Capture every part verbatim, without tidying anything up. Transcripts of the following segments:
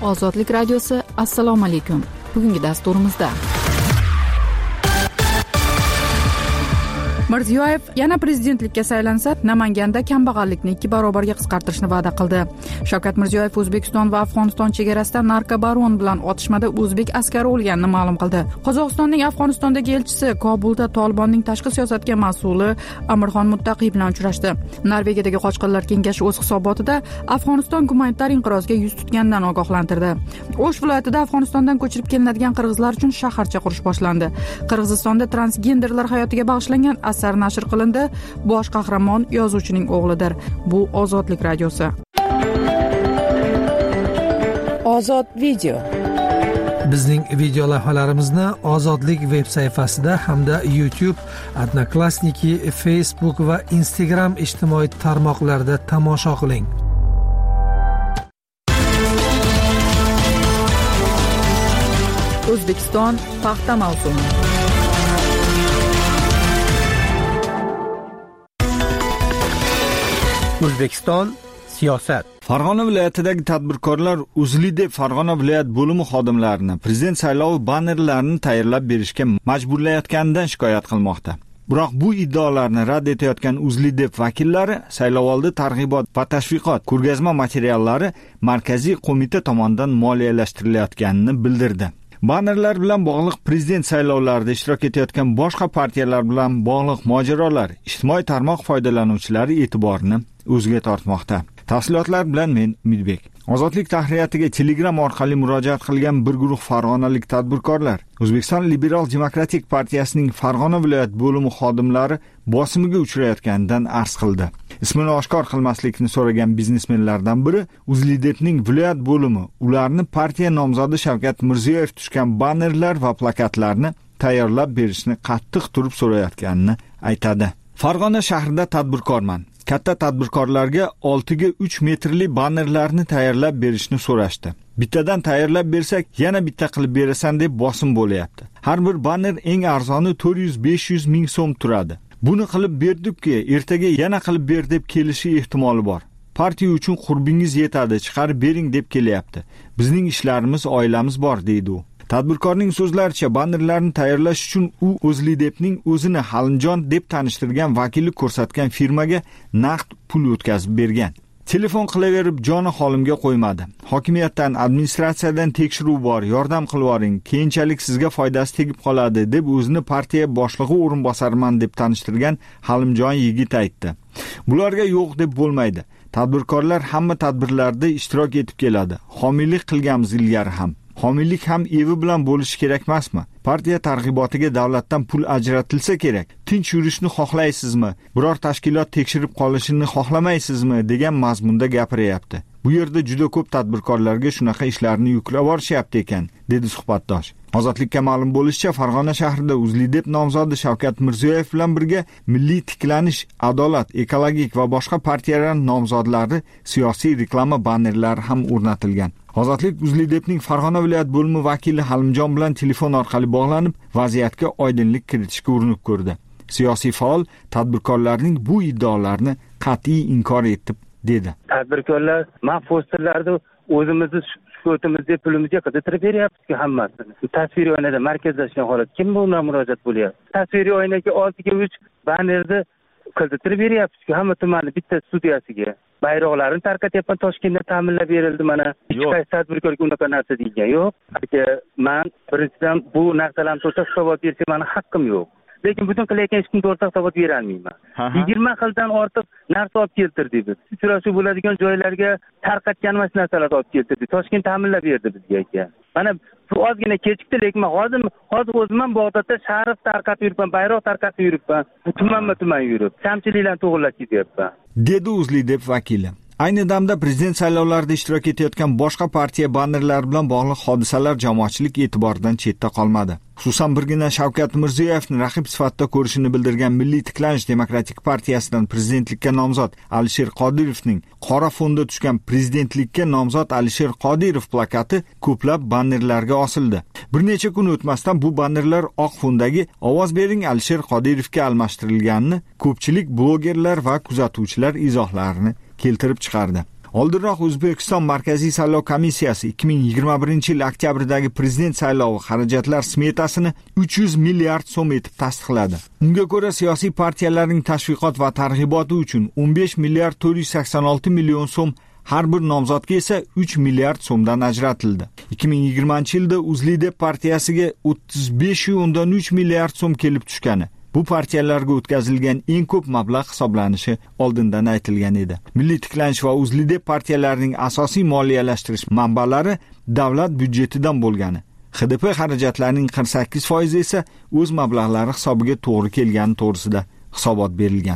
Ozodlik radiosi, assalomu alaykum. Bugungi dasturimizda Mirziyoyev yana prezidentlikka saylansa, Namanganda kambag'allikni ikki barobarga qisqartirishni va'da qildi. Shavkat Mirziyoyev O'zbekiston va Afg'oniston chegarasida narkobaron bilan otishmada o'zbek askari o'lganini ma'lum qildi. Qozog'istonning Afg'onistondagi elchisi Kobulda Tolibonning tashqi siyosatga mas'uli Amirxon Muttaqiy bilan uchrashdi. Norvegiyadagi qochqinlar kengashi o'z hisobotida Afg'oniston gumanitar inqirozga yuz tutganidan ogohlantirdi. O'sh viloyatida Afg'onistondan ko'chirib kelinadigan qirg'izlar uchun shaharcha qurish boshlandi. Qirg'izistonda transgenderlar hayotiga bag'ishlangan asar nashr qilindi. Bosh qahramon yozuvchining o'g'lidir. Bu Ozodlik radiosi. Ozod video. Bizning video lavhalarimizni Ozodlik veb sayfasida hamda YouTube, Odnoklassniki, Facebook va Instagram ijtimoiy tarmoqlarida tomosha qiling. O'zbekiston paxta mavsumi. O'zbekiston siyosat. Farg'ona viloyatidagi tadbirkorlar Uzli deb Farg'ona viloyat bo'limi xodimlarini prezident saylovi bannerlarini tayyorlab berishga majburlayotganidan shikoyat qilmoqda. Biroq bu iddaolarni rad etayotgan Uzli deb vakillari saylovoldi targ'ibot va tashviqot ko'rgazma materiallari markaziy qo'mita tomonidan moliyalashtirilayotganini bildirdi. Bannerlar bilan bog'liq prezident saylovlarida ishtirok etayotgan boshqa partiyalar bilan bog'liq mojarolar ijtimoiy tarmoq foydalanuvchilari e'tiborini o'ziga tortmoqda. Tafsilotlar bilan men Umidbek. Ozodlik tahriyatiga Telegram orqali murojaat qilgan bir guruh farg'onalik tadbirkorlar O'zbekiston Liberal Demokratik partiyasining Farg'ona viloyat bo'limi xodimlari bosimiga uchrayotganidan arz qildi. Ismini oshkor qilmaslikni so'ragan biznesmenlardan biri Uzlidepning viloyat bo'limi ularni partiya nomzodi Shavkat Mirziyoyev tushgan bannerlar va plakatlarni tayyorlab berishni qattiq turib so'rayotganini aytadi. Farg'ona shahrida tadbirkorman. Katta tadbirkorlarga olti ga uch metrli bannerlarni tayyorlab berishni so'rashdi. Bittadan tayyorlab bersak, yana bitta qilib berasan deb bosim bo'layapti. Har bir banner eng arzoni to'rt yuz besh yuz ming so'm turadi. Buni qilib berdikki, ertaga yana qilib ber deb kelishi ehtimoli bor. Partiya uchun qurbingiz yetadi, chiqarib bering deb kelyapti. Bizning ishlarimiz, oilamiz bor, deydi u. Tadbirkorning so'zlaricha, bannerlarni tayyorlash uchun u O'zlidepning o'zini Halimjon deb tanishtirgan vakili ko'rsatgan firmaga naqd pul o'tkazib bergan. Telefon qilaverib joni holimga qo'ymadi. Hokimiyatdan, administratsiyadan tekshiruv bor, yordam qilib oring, keyinchalik sizga foydasi tegib qoladi deb o'zini partiya boshlig'i o'rinbosariman deb tanishtirgan Halimjon yigit aytdi. Bularga yo'q deb bo'lmaydi. Tadbirkorlar hamma tadbirlarda ishtirok etib keladi. Homiylik qilganmiz ilgari ham. Homiylik ham evi bilan bo'lishi kerak emasmi? Partiya targ'ibotiga davlatdan pul ajratilsa kerak. Tinch yurishni xohlaysizmi? Biror tashkilot tekshirib qolishini xohlamaysizmi degan mazmunda gapiryapti. Bu yerda juda ko'p tadbirkorlarga shunaqa ishlarni yuklab borishyapti ekan, dedi suhbatdosh. Ozodlikka ma'lum bo'lishicha, Farg'ona shahrida Uzlidep nomzodi Shavkat Mirziyoyev bilan birga Milliy tiklanish, adolat, ekologik va boshqa partiyalar nomzodlari siyosiy reklama bannerlari ham o'rnatilgan. Ozodlik Uzlidepning Farg'ona viloyat bo'limi vakili Halimjon bilan telefon orqali bog'lanib, vaziyatga oydinlik kiritishga urinib ko'rdi. Siyosiy faol tadbirkorlarning bu iddaolarini qat'iy inkor etib dedi. Tadbirkorlar mahfusterlarda o'zimizni shukutimizga pulimizga qidirib beryapti hammasini. Tasviriy oynada markazlashgan holat. Kim bunga murojaat bo'lyapti? Tasviriy oynaga olti ga uch bannerni qidirib beryapti hamma tumanni bitta studiyasiga. Bayroqlarni tarqatyapman, Toshkentda ta'minlab berildi mana. Hech qaysi tadbirkorga unaqa narsa degan yo'q. Aka, men birinchidan bu narsalarni to'xtatib hisobot berishga meni haqqim yo'q. Lekin butun qilayotgan ishni to'g'ri hisobot bera olmayman. yigirma xildan ortiq narsa olib keltirdik biz. Uchrashuv bo'ladigan joylarga tarqatgan mana narsalarni olib keltirdik. Toshkent ta'minlab berdi bizga aka. Mana bu ozgina kechikdi, lekin men hozir hozir o'zim ham Bag'dodda sharf tarqatib yuribman, bayroq tarqatib yuribman. Tumanma-tuman yurib, kamchiliklarni to'g'rilab ketyapman, dedi Uzlidep vakili. Ayni damda prezident saylovlarida ishtirok etayotgan boshqa partiya bannerlari bilan bog'liq hodisalar jamoatchilik e'tiboridan chetda qolmadi. Xususan birgina Shavkat Mirziyoyevni raqib sifatida ko'rishini bildirgan Milliy tiklanish demokratik partiyasidan prezidentlikka nomzod Alisher Qodirovning qora fonda tushgan prezidentlikka nomzod Alisher Qodirov plakati ko'plab bannerlarga osildi. Bir necha kun o'tmasdan bu bannerlar oq fondagi ovoz bering Alisher Qodirovga almashtirilganini ko'pchilik blogerlar va kuzatuvchilar izohlarini keltirib chiqardi. Oldinroq O'zbekiston Markaziy saylov komissiyasi ikki ming yigirma birinchi yil oktyabrdagi prezident saylovi xarajatlar smetasini uch yuz milliard so'm etib tasdiqladi. Unga ko'ra siyosiy partiyalarning tashviqot va targ'iboti uchun o'n besh milliard to'rt yuz sakson olti million so'm, har bir nomzodga esa uch milliard so'mdan ajratildi. ikki ming yigirmanchi yilda UzLiDep partiyasiga o'ttiz besh nuqta uch milliard so'm kelib tushgani, bu partiyalarga o'tkazilgan eng ko'p mablag' hisoblanishi oldindan aytilgan edi. Milliy tiklanish va UzLiDep partiyalarining asosiy moliyalashtirish manbalari davlat byudjetidan bo'lgani, X D P xarajatlarining qirq sakkiz foizi esa o'z mablag'lari hisobiga to'g'ri kelgani to'g'risida hisobot berilgan.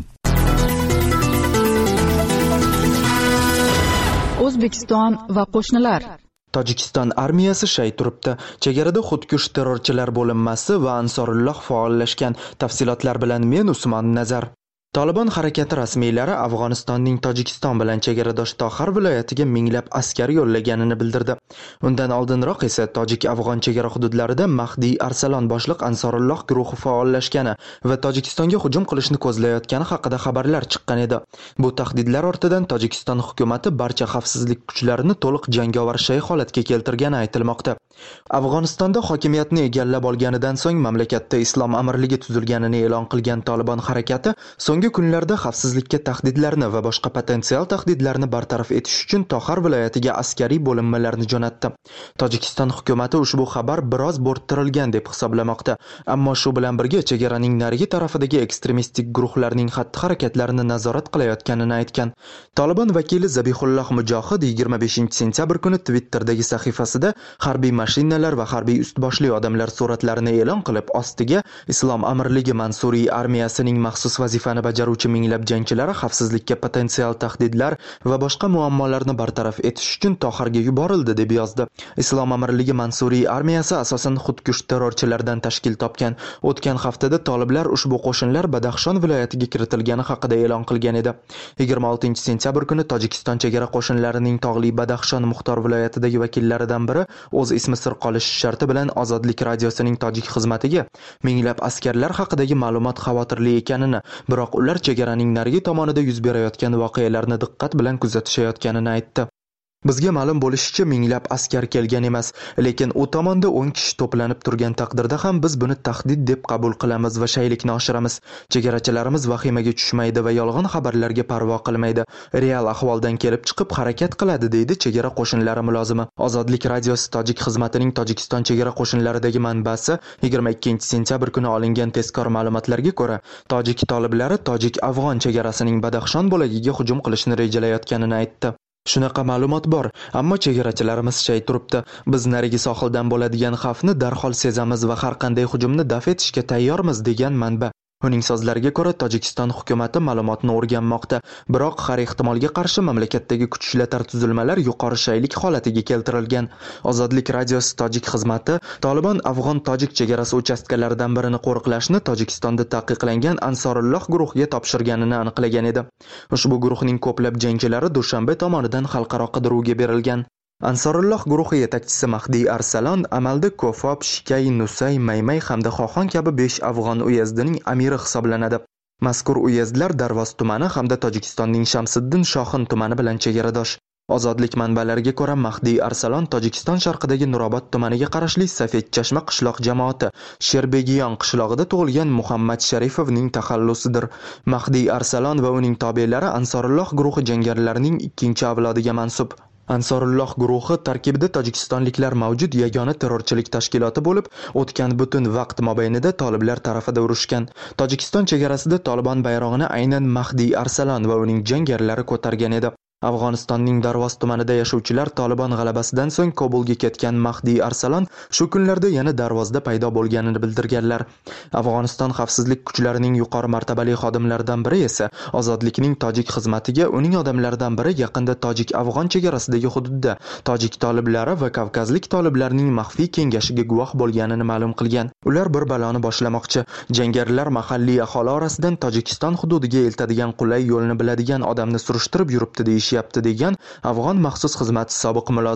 O'zbekiston va qo'shnilar. Tojikiston armiyasi shay turibdi. Chegarada xudkush terrorchilar bo'linmasi va Ansorulloh faollashgan. Tafsilotlar bilan men Usmon Nazar. Taliban harakati rasmiylari Afg'onistonning Tojikiston bilan chegaradosh Toxar viloyatiga minglab askar yo'llaganini bildirdi. Undan oldinroq esa tojik-afg'on chegara hududlarida Mahdiy Arsalon boshliq Ansorulloh guruhi faollashgani va Tojikistonga hujum qilishni ko'zlayotgani haqida xabarlar chiqqan edi. Bu tahdidlar ortidan Tojikiston hukuomati barcha xavfsizlik kuchlarini to'liq jangovar shay holatga keltirgani aytilmoqda. Afg'onistonda hokimiyatni egallab olganidan so'ng mamlakatda islom amirligi tuzilganini e'lon qilgan Taliban harakati so'nggi kunlarda xavfsizlikka tahdidlarni va boshqa potensial tahdidlarni bartaraf etish uchun Toxar viloyatiga askariy bo'linmalarni jo'natdi. Tojikiston hukuomati ushbu xabar biroz bo'rttirilgan deb hisoblamoqda, ammo shu bilan birga chegaraning narigi tarafidagi ekstremistik guruhlarning xatti-harakatlarini nazorat qilayotganini aytgan. Taliban vakili Zabihulloh Mujohid yigirma beshinchi sentyabr kuni Twitter'dagi sahifasida harbiy mashinalar va harbiy ustboshli odamlar suratlarini e'lon qilib, ostiga Islom amirligi Mansuriy armiyasining maxsus vazifani bajaruvchi minglab jangchilari xavfsizlikka potensial tahdidlar va boshqa muammolarni bartaraf etish uchun Toxarga yuborildi deb yozdi. Islom amirligi Mansuriy armiyasi asosan xudkush terrorchilardan tashkil topgan. O'tgan haftada toliblar ushbu qo'shinlar Badaxshon viloyatiga kiritilgani haqida e'lon qilgan edi. yigirma oltinchi sentyabr kuni Tojikiston chegara qo'shinlarining tog'li Badaxshon Muxtor viloyatidagi vakillaridan biri o'z ismi sir qolishi sharti bilan Ozodlik radiosining tojik xizmatiga minglab askarlar haqidagi ma'lumot xavotirli ekanini, biroq ular chegaraning narigi tomonida yuz berayotgan voqealarni diqqat bilan kuzatishayotganini aytdi. Bizga ma'lum bo'lishicha minglab askar kelgan emas, lekin u tomonda o'n kishi to'planib turgan taqdirda ham biz buni tahdid deb qabul qilamiz va shaylikni oshiramiz. Chegarachilarimiz vahimaga tushmaydi va yolg'on xabarlarga parvo qilmaydi. Real ahvoldan kelib chiqib harakat qiladi, deydi chegara qo'shinlari mulozimi. Ozodlik radiosi tojik xizmatining Tojikiston chegara qo'shinlaridagi manbasi yigirma ikkinchi sentyabr kuni olingan tezkor ma'lumotlarga ko'ra, tojik toliblari tojik-afg'on chegarasining Badaxshon bo'lagiga hujum qilishni rejalayotganini aytdi. Shunaqa ma'lumot bor, ammo chegarachilarimiz shay turibdi. Biz narigi sohildan bo'ladigan xavfni darhol sezamiz va har qanday hujumni daf etishga tayyormiz, degan manba. Uning so'zlariga ko'ra, Tojikiston hukuomati ma'lumotni o'rganmoqda, biroq har ehtimolga qarshi mamlakatdagi kuch ishlatar tuzilmalar yuqori shaylik holatiga keltirilgan. Ozodlik radiosi tojik xizmati Taliban afg'on-tojik chegarasi uchastkalaridan birini qo'riqlashni Tojikistonda taqiqlangan Ansorulloh guruhiga topshirganini aniqlagan edi. Ushbu guruhning ko'plab jangchilari Dushanbe tomonidan xalqaro qidiruvga berilgan. Ansorulloh guruhi yetakchisi Mahdiy Arsalon amalda Kofob, Shikay, Nusay, Maymay hamda Xoxon kabi besh afg'on uyezdining amiri hisoblanadi. Mazkur uyezdlar Darvoz tumani hamda Tojikistonning Shamsiddin Shohin tumani bilan chegaradosh. Ozodlik manbalariga ko'ra, Mahdiy Arsalon Tojikiston sharqidagi Nurobod tumaniga qarashli Safedchashma qishloq jamoati Sherbegiyon qishlog'ida tug'ilgan Muhammad Sharifovning taxallusidir. Mahdiy Arsalon va uning tobelari Ansorulloh guruhi jangarilarining ikkinchi avlodiga mansub. Ansorulloh guruhi tarkibida tojikistonliklar mavjud yagona terrorchilik tashkiloti bo'lib, o'tgan butun vaqt mobaynida toliblar tarafida urushgan. Tojikiston chegarasida Taliban bayrog'ini aynan Mahdiy Arsalon va uning jangarilari ko'targan edi. Afg'onistonning Darvoz tumanida yashovchilar Taliban g'alabasidan so'ng Kobulga ketgan Mahdiy Arsalon shu kunlarda yana Darvozda paydo bo'lganini bildirganlar. Afg'oniston xavfsizlik kuchlarining yuqori martabali xodimlaridan biri esa Ozodlikning tojik xizmatiga uning odamlaridan biri yaqinda tojik-afg'on chegarasidagi hududda tojik toliblari va kavkazlik toliblarining maxfiy kengashiga guvoh bo'lganini ma'lum qilgan. Ular bir baloni boshlamoqchi. Jangarilar mahalliy aholi orasidan Tojikiston hududiga eltadigan qulay yo'lni biladigan odamni surishtirib yuribdi deyish yapti, degan afg'on maxsus xizmati sobiq mulozimi.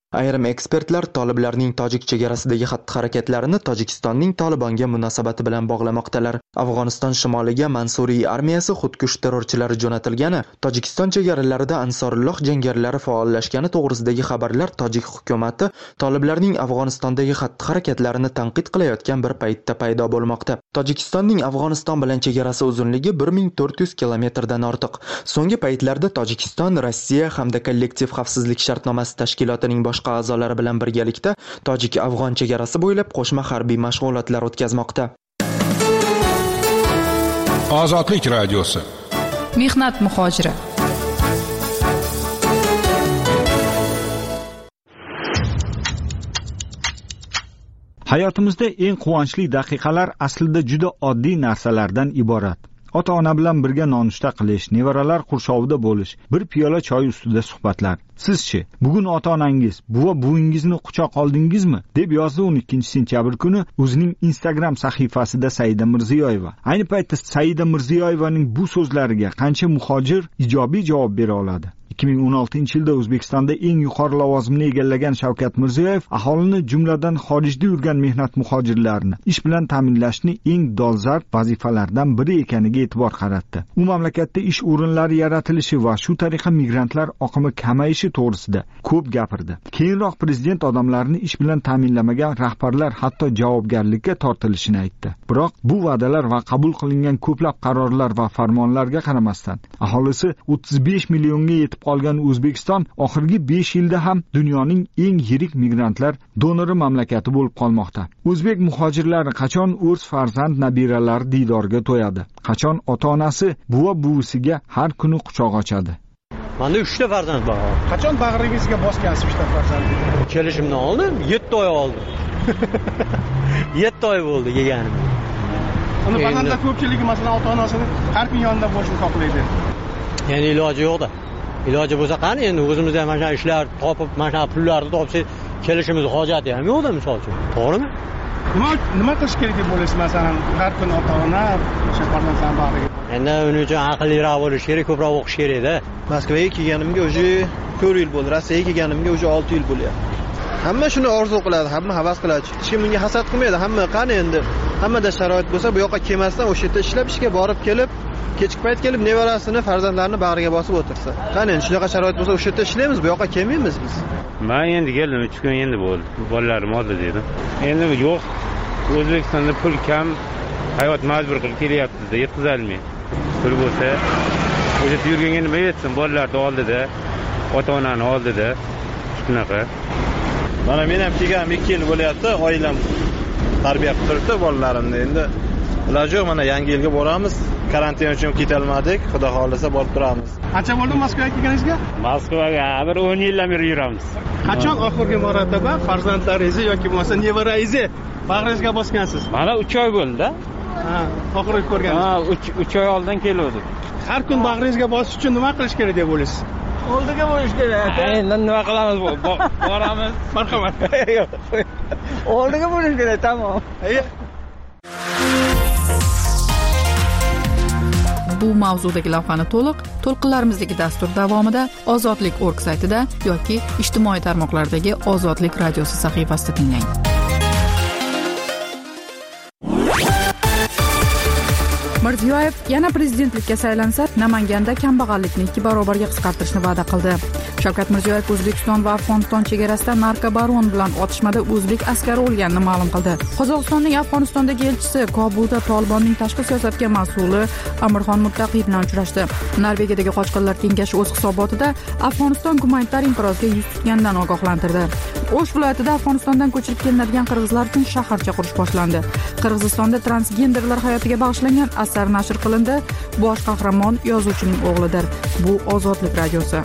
Ayrim ekspertlar toliblarning tojik chegarasidagi xatti-harakatlarini Tojikistonning Tolibonga munosabati bilan bog'lamoqdalar. Afg'oniston shimoliga Mansuriy armiyasi xudkush terrorchilari jo'natilgani, Tojikiston chegaralarida Ansorulloh jangarilari faollashgani to'g'risidagi xabarlar tojik hukumatı toliblarning Afg'onistondagi xatti-harakatlarini tanqid qilayotgan bir paytda paydo bo'lmoqda. Tojikistonning Afg'oniston bilan chegarasi uzunligi bir ming to'rt yuz kilometrdan ortiq. So'nggi paytlarda Tojikiston, Rossiya hamda kollektiv xavfsizlik shartnomasi tashkilotining boshqa a'zolari bilan birgalikda tojik-afg'on chegarasi bo'ylab qo'shma harbiy mashg'ulotlar o'tkazmoqda. Ozodlik radiosi. Mehnat muhojiri. Hayotimizda eng quvonchli daqiqalar aslida juda oddiy narsalardan iborat. Ota-ona bilan birga nonushta qilish, nevaralar qurshovida bo'lish, bir piyola choy ustida suhbatlar. Sizchi, bugun ota-onangiz, buva buvingizni quchoq oldingizmi? deb yozdi o'n ikkinchi sentyabr kuni o'zining Instagram sahifasida Saida Mirziyoyeva. Ayni paytda Saida Mirziyoyevaning bu so'zlariga qancha muhojir ijobiy javob bera oladi? ikki ming o'n oltinchi yilda O'zbekistonda eng yuqori lavozimni egallagan Shavkat Mirziyoyev aholini, jumladan xorijda yurgan mehnat muhojirlarini ish bilan ta'minlashni eng dolzarb vazifalardan biri ekaniga e'tibor qaratdi. U mamlakatda ish o'rinlari yaratilishi va shu tariqa migrantlar oqimi kamayishi to'g'risida ko'p gapirdi. Keyinroq prezident odamlarni ish bilan ta'minlamagan rahbarlar hatto javobgarlikka tortilishini aytdi. Biroq bu va'dalar va qabul qilingan ko'plab qarorlar va farmonlarga qaramasdan aholisi o'ttiz besh millionga yetib qolgan O'zbekiston oxirgi besh yilda ham dunyoning eng yirik migrantlar donori mamlakati bo'lib qolmoqda. O'zbek muhojirlari qachon o'z farzand nabiralari diydoriga to'yadi? Qachon ota-onasi, buva buvisiga har kuni quchoq ochadi? Menda uchta farzand bor. Qachon bag'ringizga bosgansiz uchta farzandni? Kelishimdan oldin yetti oy oldi. yetti oy bo'ldi yeganim. Uni farzandlar ko'pchiligi masalan ota-onasini har kun yonida bo'lishini xohlaydi. Endi iloji yo'q-da. Iloji bo'lsa qani endi o'zimizda ham mana ishlar topib, mana pullarni topsak, kelishimiz hojati ham yo'q-da misol uchun. To'g'rimi? Nima nima qilish kerak deb o'ylaysiz masalan, har kun ota-ona o'sha farzandlar bag'riga? Endi uning uchun aqlliroq bo'lish kerak, ko'proq o'qish kerak-da. Moskvaga kelganimga уже to'rt yil bo'ldi, Rossiyaga kelganimga уже olti yil bo'lyapti. Hamma shuni orzu qiladi, hamma havas qiladi. Hech kim bunga hasad qilmaydi. Hamma qani endi, hammada sharoit bo'lsa, bu yoqqa kelmasdan o'sha yerda ishlab, ishga borib kelib, kechki payt kelib nevarasini, farzandlarini bag'riga bosib o'tirsa. Qani endi shunaqa sharoit bo'lsa, o'sha yerda ishlaymiz, bu yoqqa kelmaymiz biz. Men endi keldim, uch kun endi bo'ldi. Bolalarim oldi dedim. Endi yo'q. O'zbekistonda pul kam, hayot majbur qilib kelyapti-da, yetkazolmaydi. Pul bo'lsa, o'sha yerda yurganga nima yetsin? Bolalarni oldida, ota-onani oldida shunaqa. Mana men ham kelganim ikki yil bo'lyapti, oilam tarbiya qilib turibdi bolalarimni. Endi iloji yo'q, mana yangi yilga boramiz. Karantin uchun ketolmadik, xudo xolisa borib turamiz. Qancha bo'ldi Moskvaga kelganingizga? Moskvaga bir o'n yildan beri yuramiz. Qachon oxirgi marotaba farzandlaringizni yoki bo'lmasa nevarangizni bag'ringizga bosgansiz? Mana uch oy bo'ldi-da. Ha, oxirgi ko'rganingiz. Ha, uch oy oldin kelgandik. Har kun bag'ringizga bosish uchun nima qilish kerak deb o'ylaysiz? Oldiga bo'lish kerak. Endi nima qilamiz? Boramiz. Marhamat. Oldiga bo'lish kerak, tamom. Bu mavzudagi lavhani to'liq to'lqinlarimizdagi dastur davomida Ozodlik nokta org saytida yoki ijtimoiy tarmoqlardagi Ozodlik radiosi sahifasida tinglang. Mirziyoyev yana prezidentlikka saylansa, Namanganda kambag'allikni ikki barobarga qisqartirishni va'da qildi. Shavkat Mirziyoyev O'zbekiston va Afg'oniston chegarasida narkobaron bilan otishmada o'zbek askari o'lganini ma'lum qildi. Qozog'istonning Afg'onistondagi elchisi Kobulda Tolibonning tashqi siyosatga mas'uli Amirxon Muttaqiy bilan uchrashdi. Norvegiyadagi qochqinlar kengashi o'z hisobotida Afg'oniston gumanitar inqirozga yuz tutganidan ogohlantirdi. O'sh viloyatida Afg'onistondan ko'chirib kelinadigan qirg'izlar uchun shaharcha qurish boshlandi. Qirg'izistonda transgenderlar hayotiga bag'ishlangan asar nashr qilindi. Bosh qahramon yozuvchining o'g'lidir. Bu Ozodlik radiosi.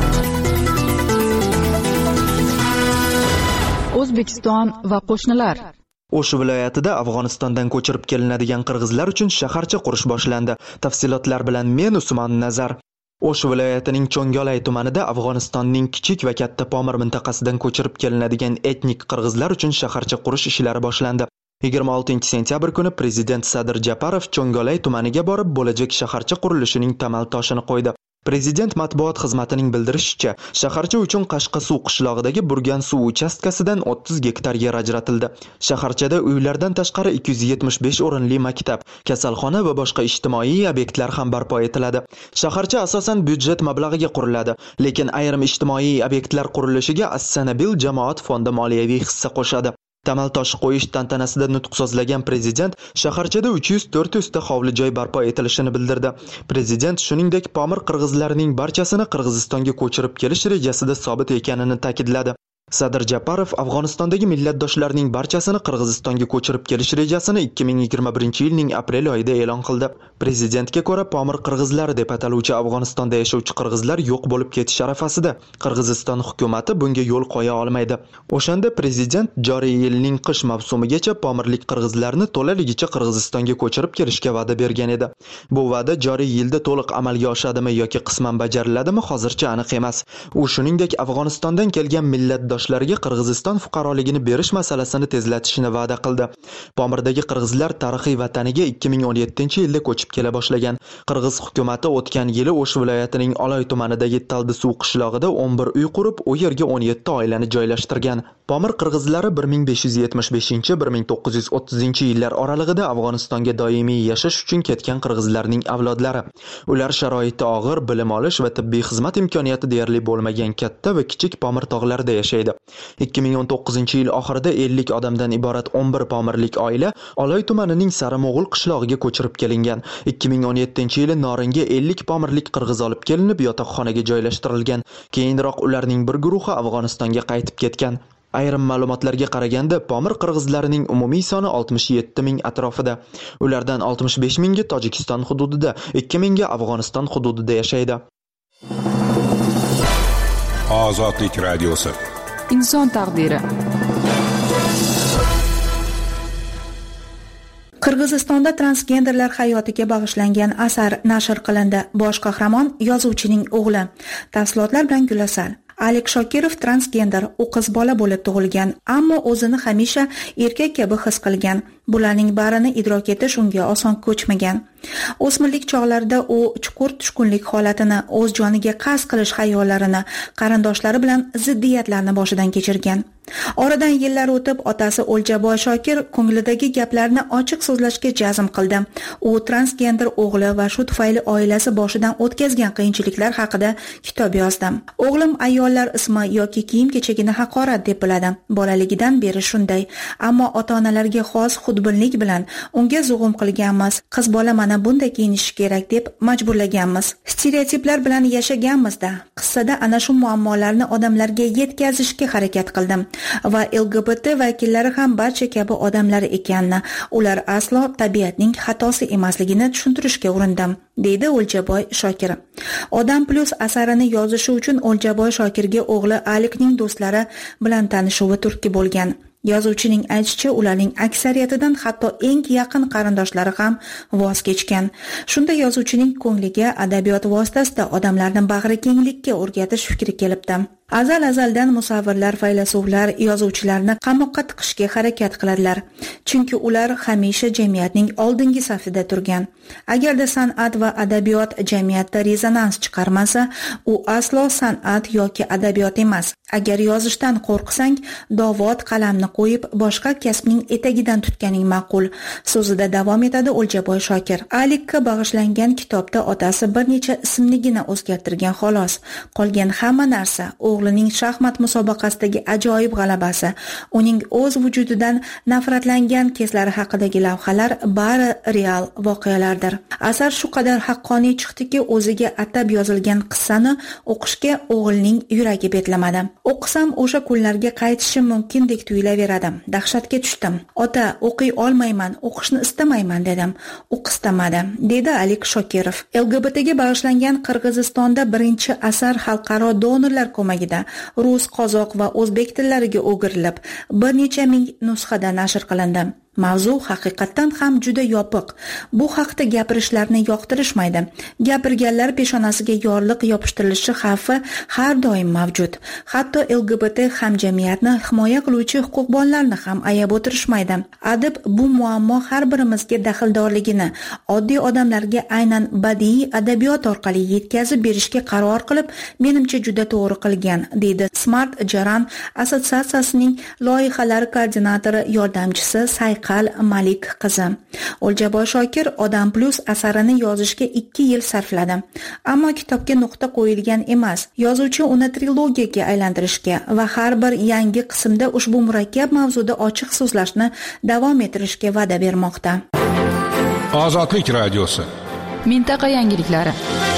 O'zbekiston va qo'shnilar. O'sh viloyatida Afg'onistondan ko'chirib kelinadigan qirg'izlar uchun shaharcha qurish boshlandi. Tafsilotlar bilan men Usmon Nazar. O'sh viloyatining Cho'ngolay tumanida Afg'onistonning kichik va katta Pomir mintaqasidan ko'chirib kelinadigan etnik qirg'izlar uchun shaharcha qurish ishlari boshlandi. yigirma oltinchi sentyabr kuni prezident Sadir Japarov Cho'ngolay tumaniga borib bo'lajak shaharcha qurilishining tamal toshini qo'ydi. Prezident matbuot xizmatining bildirishicha, shaharcha uchun Qashqasuv qishlog'idagi Burgan suv uchastkasidan o'ttiz gektar yer ajratildi. Shaharchada uylardan tashqari ikki yuz yetmish besh o'rinli maktab, kasalxona va boshqa ijtimoiy obyektlar ham barpo etiladi. Shaharcha asosan byudjet mablag'iga quriladi, lekin ayrim ijtimoiy obyektlar qurilishiga As-Sanabil jamoat fondi moliyaviy hissa qo'shadi. Tamal toshi qo'yish tantanasida nutq so'zlagan prezident shaharchada uch yuz to'rt yuz ta hovli joy barpo etilishini bildirdi. Prezident shuningdek Pomir qirg'izlarining barchasini Qirg'izistonga ko'chirib kelish rejasida sobit ekanini ta'kidladi. Sadir Japarov Afg'onistondagi millatdoshlarning barchasini Qirg'izistonga ko'chirib kelish rejasini ikki ming yigirma birinchi yilning aprel oyida e'lon qildi. Prezidentga ko'ra, Pomir qirg'izlari deb ataluvchi Afg'onistonda yashovchi qirg'izlar yo'q bo'lib ketish arafasida. Qirg'iziston hukumatı bunga yo'l qo'ya olmaydi. O'shanda prezident joriy yilning qish mavsumigacha Pomirlik qirg'izlarni to'laligicha Qirg'izistonga ko'chirib kelishga va'da bergan edi. Bu va'da joriy yilda to'liq amalga oshadimi yoki qisman bajariladimi hozircha aniq emas. U shuningdek Afg'onistondan kelgan millatdoshlariga Qirg'iziston fuqaroligini berish masalasini tezlatishni va'da qildi. Pomirdagi qirg'izlar tarixiy vataniga ikki ming o'n yettinchi yilda ko'chib kela boshlagan. Qirg'iz hukumatı o'tgan yili O'sh viloyatining Oloy tumanidagi Taldisuv qishlog'ida o'n bir uy qurib, u yerga o'n yetti oilani joylashtirgan. Pomir qirg'izlari bir ming besh yuz yetmish beshinchi - bir ming to'qqiz yuz o'ttizinchi yillar oralig'ida Afg'onistonga doimiy yashash uchun ketgan qirg'izlarning avlodlari. Ular sharoiti og'ir, bilim olish va tibbiy xizmat imkoniyati deyarli bo'lmagan katta va kichik Pomir tog'larida yashaydi. ikki ming o'n to'qqizinchi yil oxirida ellik odamdan iborat o'n bir pomirlik oila Oloy tumanining Sarimog'ul qishlog'iga ko'chirib kelingan. ikki ming o'n yettinchi yili Noringa ellik pomirlik qirg'iz olib kelinib, yotoqxonaga joylashtirilgan. Keyinroq ularning bir guruhi Afg'onistonga qaytib ketgan. Ayrim ma'lumotlarga qaraganda, Pomir qirg'izlarining umumiy soni oltmish yetti ming atrofida. Ulardan oltmish besh mingi Tojikiston hududida, ikki mingi Afg'oniston hududida yashaydi. Ozodlik radiosi. Inson taqdiri. Qirg'izistonda transgenderlar hayotiga bag'ishlangan asar nashr qilindi. Bosh qahramon yozuvchining o'g'li. Tafsilotlar bilan Gulasal. Alik Shokirov transgender, u qiz bola bo'lib tug'ilgan, ammo o'zini hamisha erkak kabi his qilgan. Bularning barini idrok etish unga oson ko'chmagan. O'smirlik chog'larida u chuqur tushkunlik holatini, o'z joniga qasd qilish xayollarini, qarindoshlari bilan ziddiyatlarni boshidan kechirgan. Oradan yillar o'tib, otasi O'ljaboy Shokir ko'nglidagi gaplarni ochiq so'zlashga jazm qildi. U transgender o'g'li va shu tufayli oilasi boshidan o'tkazgan qiyinchiliklar haqida kitob yozdi. O'g'lim ayollar ismi yoki kiyim-kechagini haqorat deb biladi. Bolaligidan beri shunday, ammo ota-onalarga xos xudbinlik bilan unga zug'um qilganmiz. Qiz bola mana bunday kiyinishi kerak deb majburlaganmiz. Stereotiplar bilan yashaganmizda. Qissada ana shu muammolarni odamlarga yetkazishga harakat qildim. Va L G B T vakillari ham barcha kabi odamlar ekanini, ular aslo tabiatning xatosi emasligini tushuntirishga urindim, deydi O'ljaboy Shokir. Odam plus asarini yozishi uchun O'ljaboy Shokirga o'g'li Alikning do'stlari bilan tanishuvi turtki bo'lgan. Yozuvchining aytishicha, ularning aksariyatidan hatto eng yaqin qarindoshlari ham voz kechgan. Shunda yozuvchining ko'ngliga adabiyot vositasida odamlarni bag'rikenglikka o'rgatish fikri kelibdi. Azal-azaldan musavvirlar, faylasuflar yozuvchilarni qamoqqa tiqishga harakat qiladilar. Chunki ular hamisha jamiyatning oldingi safida turgan. Agarda san'at va adabiyot jamiyatda rezonans chiqarmasa, u aslo san'at yoki adabiyot emas. Agar yozishdan qo'rqsang, dovot qalamni qo'yib boshqa kasbning etagidan tutganing ma'qul, so'zida davom etadi O'ljaboy Shokir. Alikka bag'ishlangan kitobda otasi bir necha ismligini o'zgartirgan xolos. Qolgan hamma narsa o'g'lining shaxmat musobaqasidagi ajoyib g'alabasi, uning o'z vujudidan nafratlangan kezlari haqidagi lavhalar bari real voqealardir. Asar shu qadar haqqoniy chiqdiki, o'ziga atab yozilgan qissani o'qishga o'g'ilning yuragi betlamadi. O'qisam o'sha kunlarga qaytishim mumkindek tuyulaveradi. Dahshatga tushdim. Ota, o'qiy olmayman, o'qishni istamayman dedim. O'qistamadi, dedi Alik Shokirov. L G B T ga bag'ishlangan Qirg'izistonda birinchi asar xalqaro donorlar ko'magida rus, qozoq va o'zbek tillariga o'girilib, bir necha ming nusxada nashr qilindi. Mavzu haqiqatdan ham juda yopiq. Bu haqda gapirishlarni yoqtirishmaydi. Gapirganlar peshonasiga yorliq yopishtirilishi xavfi har doim mavjud. Hatto L G B T hamjamiyatni himoya qiluvchi huquqbonlarni ham ayab o'tirishmaydi. Adib bu muammo har birimizga daxldorligini oddiy odamlarga aynan badiiy adabiyot orqali yetkazib berishga qaror qilib, menimcha juda to'g'ri qilgan, deydi Smart Jaran assotsiatsiyasining loyihalar koordinatori yordamchisi Sayqal Malik qizi. O'ljaboy Shokir Odam Plus asarini yozishga ikki yil sarfladi. Ammo kitobga nuqta qo'yilgan emas. Yozuvchi uni trilogiyaga aylantirishga va har bir yangi qismda ushbu murakkab mavzuda ochiq so'zlashni davom ettirishga va'da bermoqda. Ozodlik radiosi. Mintaqa yangiliklari.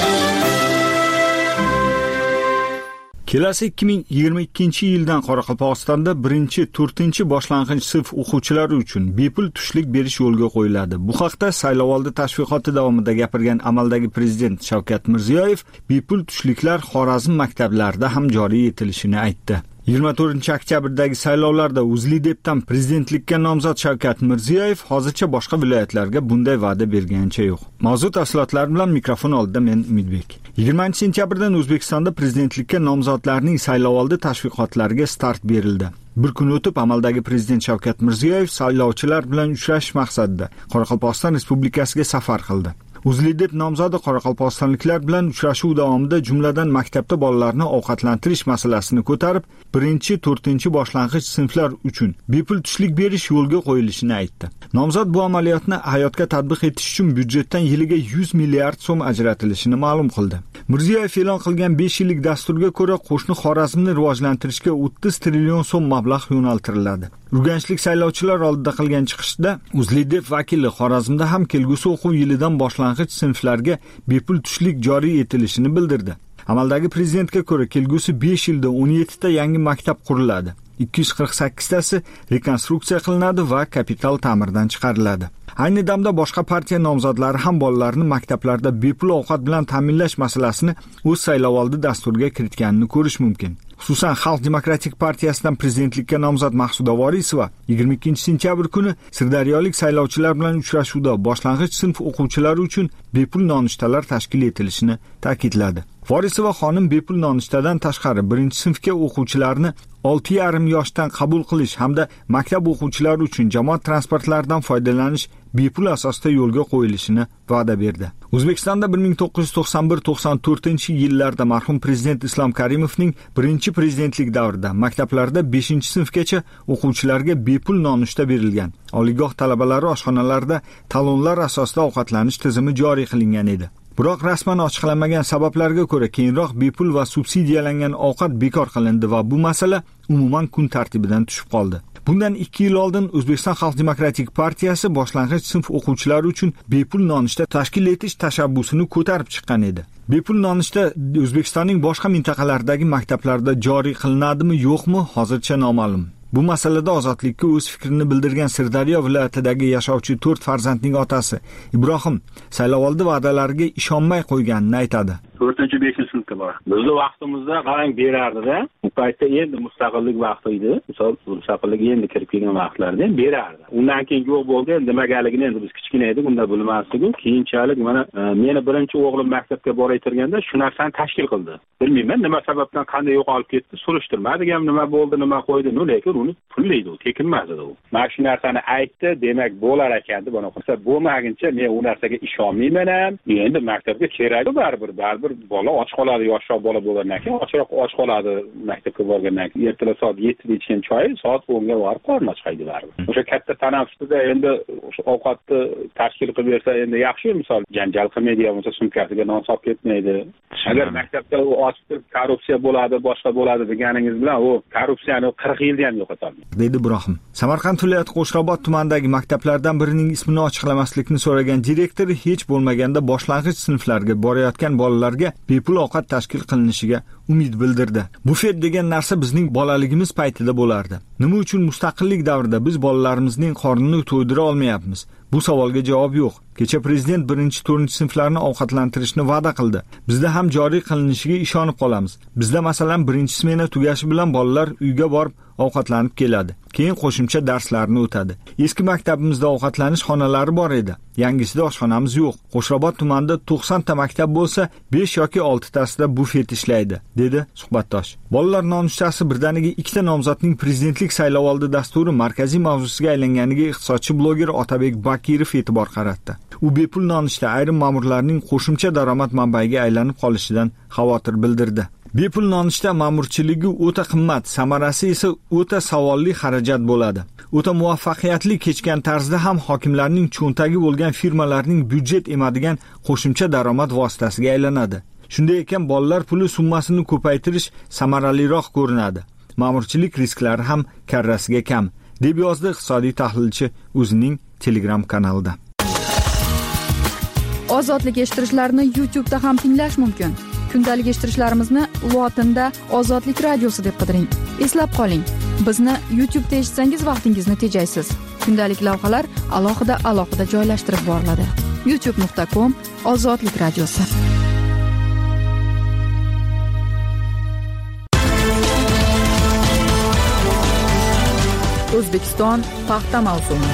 Kelasi ikki ming yigirma ikkinchi yildan Qoraqalpog'istonda birinchi to'rtinchi boshlang'ich sinf o'quvchilari uchun bepul tushlik berish yo'lga qo'yiladi. Bu haqda saylovoldi tashviqoti davomida gapirgan amaldagi prezident Shavkat Mirziyoyev bepul tushliklar Xorazm maktablarida ham joriy etilishini aytdi. yigirma to'rtinchi oktyabrdagi saylovlarda UzLiDepdan prezidentlikka nomzod Shavkat Mirziyoyev hozircha boshqa viloyatlarga bunday va'da berganicha yo'q. Mavzu tafsilotlari bilan mikrofon oldida men Umidbek. yigirmanchi sentyabrdan O'zbekistonda prezidentlikka nomzodlarning saylovoldi tashviqotlariga start berildi. Bir kun o'tib amaldagi prezident Shavkat Mirziyoyev saylovchilar bilan uchrashish maqsadida Qoraqalpog'iston Respublikasiga safar qildi. UzLiDep nomzodi qoraqalpog'istonliklar bilan uchrashuv davomida jumladan maktabda bolalarni ovqatlantirish masalasini ko'tarib, birinchi to'rtinchi boshlang'ich sinflar uchun bepul tushlik berish yo'lga qo'yilishini aytdi. Nomzod bu amaliyotni hayotga tatbiq etish uchun byudjetdan yiliga yuz milliard so'm ajratilishini ma'lum qildi. Mirziyoyev e'lon qilgan besh yillik dasturga ko'ra qo'shni Xorazmni rivojlantirishga o'ttiz trillion so'm mablag' yo'naltiriladi. Urganchlik saylovchilar oldida qilgan chiqishda UzLiDep vakili Xorazmda ham kelgusi o'quv yilidan boshlang'ich sinflarga bepul tushlik joriy etilishini bildirdi. Amaldagi prezidentga ko'ra kelgusi besh yilda o'n yettita yangi maktab quriladi. ikki yuz qirq sakkiztasi rekonstruksiya qilinadi va kapital ta'mirdan chiqariladi. Ayni damda boshqa partiya nomzodlari ham bolalarni maktablarda bepul ovqat bilan ta'minlash masalasini o'z saylovoldi dasturiga kiritganini ko'rish mumkin. Xususan, Xalq demokratik partiyasidan prezidentlikka nomzod Maqsuda Vorisova yigirma ikkinchi sentyabr kuni sirdaryolik saylovchilar bilan uchrashuvda boshlang'ich sinf o'quvchilari uchun bepul nonushtalar tashkil etilishini ta'kidladi. Vorisova xonim bepul nonushtadan tashqari birinchi sinfga o'quvchilarni olti yarim yoshdan qabul qilish hamda maktab o'quvchilari uchun jamoat transportlaridan foydalanish bepul asosda yo'lga qo'yilishini va'da berdi. O'zbekistonda bir ming to'qqiz yuz to'qson bir to'qson to'rtinchi yillarda marhum prezident Islom Karimovning birinchi prezidentlik davrida maktablarda beshinchi sinfgacha o'quvchilarga bepul nonushta berilgan. Oliygoh talabalari oshxonalarda talonlar asosida ovqatlanish tizimi joriy qilingan edi. Biroq rasman ochiqlanmagan sabablarga ko'ra keyinroq bepul va subsidiyalangan ovqat bekor qilindi va bu masala umuman kun tartibidan tushib qoldi. Bundan ikki yil oldin O'zbekiston Xalq demokratik partiyasi boshlang'ich sinf o'quvchilari uchun bepul nonushta tashkil etish tashabbusini ko'tarib chiqqan edi. Bepul nonushta O'zbekistonning boshqa mintaqalaridagi maktablarda joriy qilinadimi, yo'qmi, hozircha noma'lum. Bu masalada ozodlikka o'z fikrini bildirgan Sirdaryo viloyatidagi yashovchi to'rt farzandning otasi Ibrohim saylovoldi va'dalariga ishonmay qo'yganini aytadi. to'rtinchi beshinchi sinfga bor. Bizni vaqtimizda qarang berardi-da. Bu paytda endi mustaqillik vaqti edi. Misol mustaqillik endi kirib kelgan vaqtlarda ham berardi. Undan keyin yo'q bo'ldi. Nimagaligini endi biz kichkina edik, unda bilmasdik. Keyinchalik mana meni birinchi o'g'lim maktabga borayotganda shu narsani tashkil qildi. Bilmayman nima sababdan qanday yo'qolib ketdi, surishtirmadik ham nima bo'ldi, nima qo'ydi, no lekin uni pullaydi, tekin emas edi u. Mana shu narsani aytdi, demak bo'lar ekan deb buni qilsa bo'lmaguncha men u narsaga ishonmayman ham. Endi maktabga kerakli baribir, baribir bola och qoladi, yoshroq bola bo'lgandan keyin ochroq och qoladi maktabga borgandan keyin. Ertalab soat yettida ichgan choy soat o'nga borib qorni ochqaydi baribir. O'sha katta tanaffusda endi o'sha ovqatni tashkil qilib bersa endi yaxshi, misol janjal qilmaydi, bo'lmasa sumkasiga non solib ketmaydi. Agar maktabda u ochib korrupsiya bo'ladi, boshqa bo'ladi deganingiz bilan u korrupsiyani qirq yilda ham yo'qotadi. Dedi Ibrohim. Samarqand viloyati Qo'shrabot tumanidagi maktablardan birining ismini ochiqlamaslikni so'ragan direktor hech bo'lmaganda boshlang'ich sinflarga borayotgan bolalarga bepul ovqat tashkil qilinishiga umid bildirdi. Bufet degan narsa bizning bolaligimiz paytida bo'lardi. Nima uchun mustaqillik davrida biz bolalarimizning qornini to'ydira olmayapmiz? Bu savolga javob yo'q. Kecha prezident birinchi to'rtinchi sinflarni ovqatlantirishni va'da qildi. Bizda ham joriy qilinishiga ishonib qolamiz. Bizda masalan birinchi smena tugashi bilan bolalar uyga borib ovqatlanib keladi. Keyin qo'shimcha darslarni o'tadi. Eski maktabimizda ovqatlanish xonalari bor edi. Yangisida oshxonamiz yo'q. Qo'shrabot tumanida to'qson ta maktab bo'lsa, besh yoki olti tasida bufet ishlaydi, dedi suhbatdosh. Bolalar nonushtasi birdaniga ikkita nomzodning prezidentlik saylovoldi dasturi markaziy mavzusiga aylanganiga iqtisodchi bloger Otabek Bakirov e'tibor qaratdi. U bepul nonushta ayrim ma'murlarning qo'shimcha daromad manbaiga aylanib qolishidan xavotir bildirdi. Bepul nonushta ma'murchiligi o'ta qimmat, samarasi esa o'ta savolli xarajat bo'ladi. O'ta muvaffaqiyatli kechgan tarzda ham hokimlarning cho'ntagi bo'lgan firmalarning byudjet emadigan qo'shimcha daromad vositasiga aylanadi. Shunday ekan, bolalar puli summasini ko'paytirish samaraliroq ko'rinadi. Ma'murchilik risklari ham karrasiga kam, deb yozdi iqtisodiy tahlilchi o'zining Telegram kanalida. Ozodlik eshittirishlarni YouTube da ham tinglash mumkin. Kundalik eshittirishlarimizni lotinda Ozodlik radiosi deb qidiring. Eslab qoling, bizni YouTube da eshitsangiz vaqtingizni tejaysiz. Kundalik lavhalar alohida alohida joylashtirib boriladi. youtube nuqta com Ozodlik radiosi. O'zbekiston paxta mavsumi.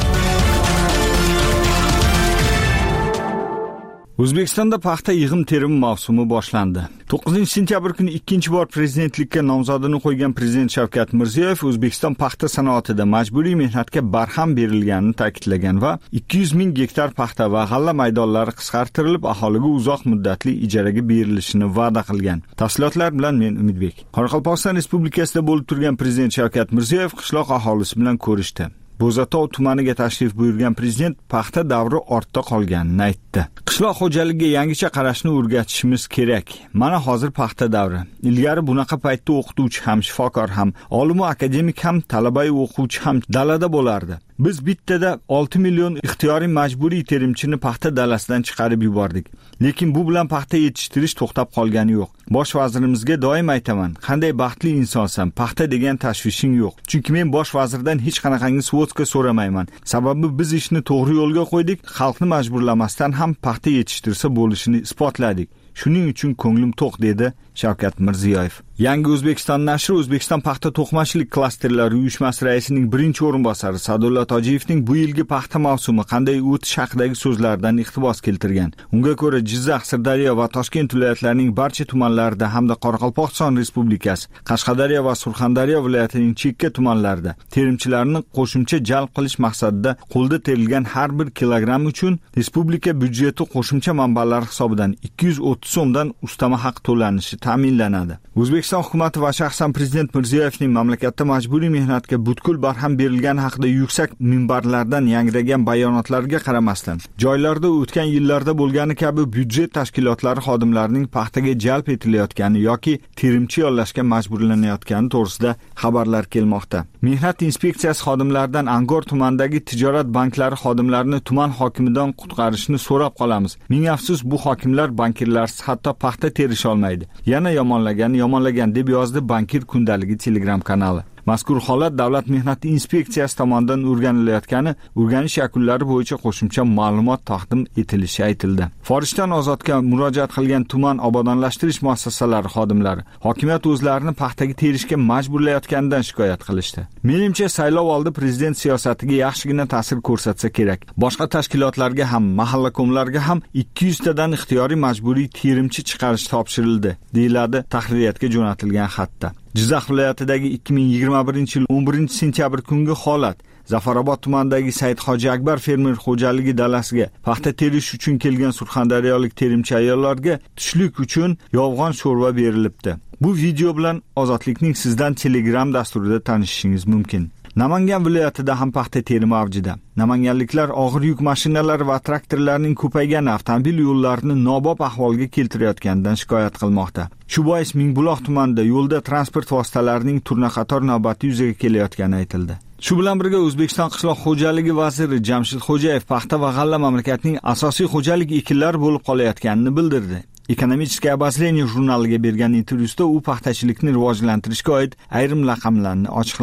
O'zbekistonda paxta yig'im-terim mavsumi boshlandi. to'qqizinchi sentyabr kuni ikkinchi bor prezidentlikka nomzodini qo'ygan prezident Shavkat Mirziyoyev O'zbekiston paxta sanoatida majburiy mehnatga barham berilganini ta'kidlagan va ikki yuz ming gektar paxta va g'alla maydonlari qisqartirilib, aholiga uzoq muddatli ijaraga berilishini va'da qilgan. Tafsilotlar bilan men Umidbek. Qoraqalpog'iston Respublikasida bo'lib turgan prezident Shavkat Mirziyoyev qishloq aholisi bilan ko'rishdi. Bo'zatov tumaniga tashrif buyurgan prezident paxta davri ortda qolganini aytdi. Qishloq xo'jaligiga yangicha qarashni o'rgatishimiz kerak. Mana hozir paxta davri. Ilgari bunaqa paytda o'qituvchi ham, shifokor ham, olim va akademik ham, talaba o'quvchi ham dalada bo'lardi. Biz bittada olti million ixtiyoriy majburiy terimchini paxta dalasidan chiqarib yubordik. Lekin bu bilan paxta yetishtirish to'xtab qolgani yo'q. Bosh vazirimizga doim aytaman, qanday baxtli insonsan, paxta degan tashvishing yo'q. Chunki men bosh vazirdan hech qanaqangi svotka so'ramayman. Sababi biz ishni to'g'ri yo'lga qo'ydik, xalqni majburlamasdan ham paxta yetishtirsa bo'lishini isbotladik. Shuning uchun ko'nglim to'q, dedi Shavkat Mirziyoyev. Yangi O'zbekiston nashri O'zbekiston paxta to'qimachilik klasterlari uyushmasi raisining birinchi o'rinbosari Sadulla Tojiyevning bu yilgi paxta mavsumi qanday o'tish haqidagi so'zlaridan iqtibos keltirgan. Unga ko'ra, Jizzax, Sirdaryo va Toshkent viloyatlarining barcha tumanlarida hamda Qoraqalpog'iston Respublikasi, Qashqadaryo va Surxondaryo viloyatining chekka tumanlarida terimchilarni qo'shimcha jalb qilish maqsadida qo'lda terilgan har bir kilogramm uchun respublika byudjeti qo'shimcha manbalar hisobidan ikki yuz o'ttiz so'mdan ustama haq to'lanishi ta'minlanadi. O'zbekiston hukumati va shaxsan prezident Mirziyoyevning mamlakatda majburiy mehnatga butkul barham berilgani haqida yuksak minbarlardan yangragan bayonotlariga qaramasdan, joylarda o'tgan yillarda bo'lgani kabi byudjet tashkilotlari xodimlarining paxtaga jalb etilayotgani yoki terimchi yollashga majburlanayotgani to'g'risida xabarlar kelmoqda. Mehnat inspeksiyasi xodimlaridan Angor tumanidagi tijorat banklari xodimlarini tuman hokimidan qutqarishni so'rab qolamiz. Ming afsus, bu hokimlar bankirlarsiz hatto paxta terisha olmaydi. Yana yomonlagan yomonlagan deb yozdi Bankir kundaligi Telegram kanali. Mazkur holat Davlat mehnat inspeksiyasi tomonidan o'rganilayotgani, o'rganish yakunlari bo'yicha qo'shimcha ma'lumot taqdim etilishi aytildi. Forishdan ozodga murojaat qilgan tuman obodonlashtirish muassasalari xodimlari hokimiyat o'zlarini paxtaga terishga majburlayotganidan shikoyat qilishdi. Menimcha, saylov oldi prezident siyosatiga yaxshigina ta'sir ko'rsatsa kerak. Boshqa tashkilotlarga ham, mahallakomlarga ham ikki yuz tadan ixtiyoriy majburiy terimchi chiqarish topshirildi, deyiladi tahririyatga jo'natilgan xatda. Jizzax viloyatidagi ikki ming yigirma birinchi yil o'n birinchi sentyabr kungi holat. Zafarobod tumanidagi Said Hoji Akbar fermer xo'jaligi dalasiga paxta terish uchun kelgan surxondaryolik terimchi ayollarga tushlik uchun yolg'on sho'rva berilibdi. Bu video bilan Ozodlikning sizdan Telegram dasturida tanishishingiz mumkin. Namangan viloyatida ham paxta terimi avjida. Namanganliklar og'ir yuk mashinalari va traktorlarning ko'paygani avtomobil yo'llarini nobob ahvolga keltirayotganidan shikoyat qilmoqda. Shu bois Mingbuloq tumanida yo'lda transport vositalarining turnaqator navbati yuzaga kelayotgani aytildi. Shu bilan birga O'zbekiston qishloq xo'jaligi vaziri Jamshid Xo'jayev paxta va g'alla mamlakatning asosiy xo'jalik ekinlari bo'lib qolayotganini bildirdi. Ekonomichеское jurnaliga bergan intervyusida u paxtachilikni rivojlantirishga oid ayrim raqamlarni ochiqladi.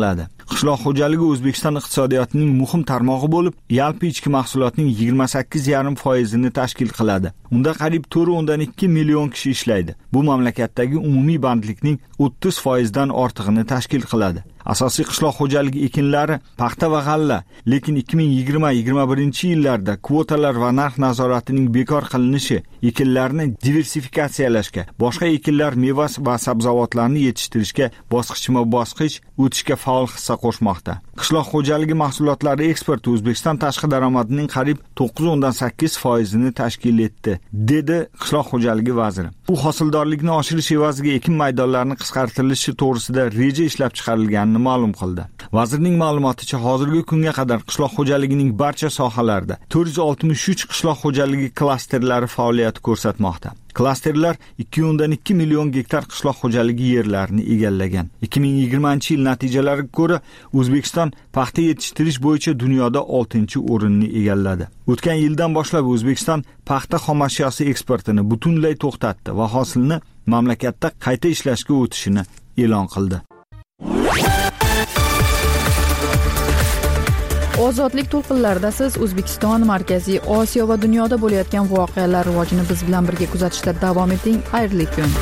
Qishloq xo'jaligi O'zbekiston iqtisodiyotining muhim tarmog'i bo'lib, yalpi ichki mahsulotning yigirma sakkiz yarim foizini tashkil qiladi. Unda qariyb to'rt nuqta ikki million kishi ishlaydi. Bu mamlakatdagi umumiy bandlikning o'ttiz foizdan ortig'ini tashkil qiladi. Asosiy qishloq xo'jaligi ekinlari paxta va g'alla, lekin ikki ming yigirma yigirma birinchi yillarda kvotalar va narx nazoratining bekor qilinishi ekinlarni diversifikatsiyalashga, boshqa ekinlar, meva va sabzavotlarni yetishtirishga bosqichma-bosqich o'tishga faol hissa qo'shmoqda. Qishloq xo'jaligi mahsulotlari eksporti O'zbekiston tashqi daromadining qariyb to'qqiz nuqta sakkiz foizini tashkil etdi, dedi qishloq xo'jaligi vaziri. Bu hosildorlikni oshirish evaziga ekin maydonlarining qisqartirilishi to'g'risida reja ishlab chiqarilganini ma'lum qildi. Vazirning ma'lumoticha, hozirgi kunga qadar qishloq xo'jaligining barcha sohalarida to'rt yuz oltmish uch qishloq xo'jaligi klasterlari faoliyat ko'rsatmoqda. Klasterlar ikki nuqta ikki million gektar qishloq xo'jaligi yerlarini egallagan. ikki ming yigirmanchi yil natijalariga ko'ra O'zbekiston paxta yetishtirish bo'yicha dunyoda oltinchi o'rinni egalladi. O'tgan yildan boshlab O'zbekiston paxta xomashyosi eksportini butunlay to'xtatdi va hosilni mamlakatda qayta ishlashga o'tishini e'lon qildi. Ozodlik to'lqinlarida siz O'zbekiston, Markaziy Osiyo va dunyoda bo'layotgan voqealar rivojini biz bilan birga kuzatishda davom eting. Xayrli kun.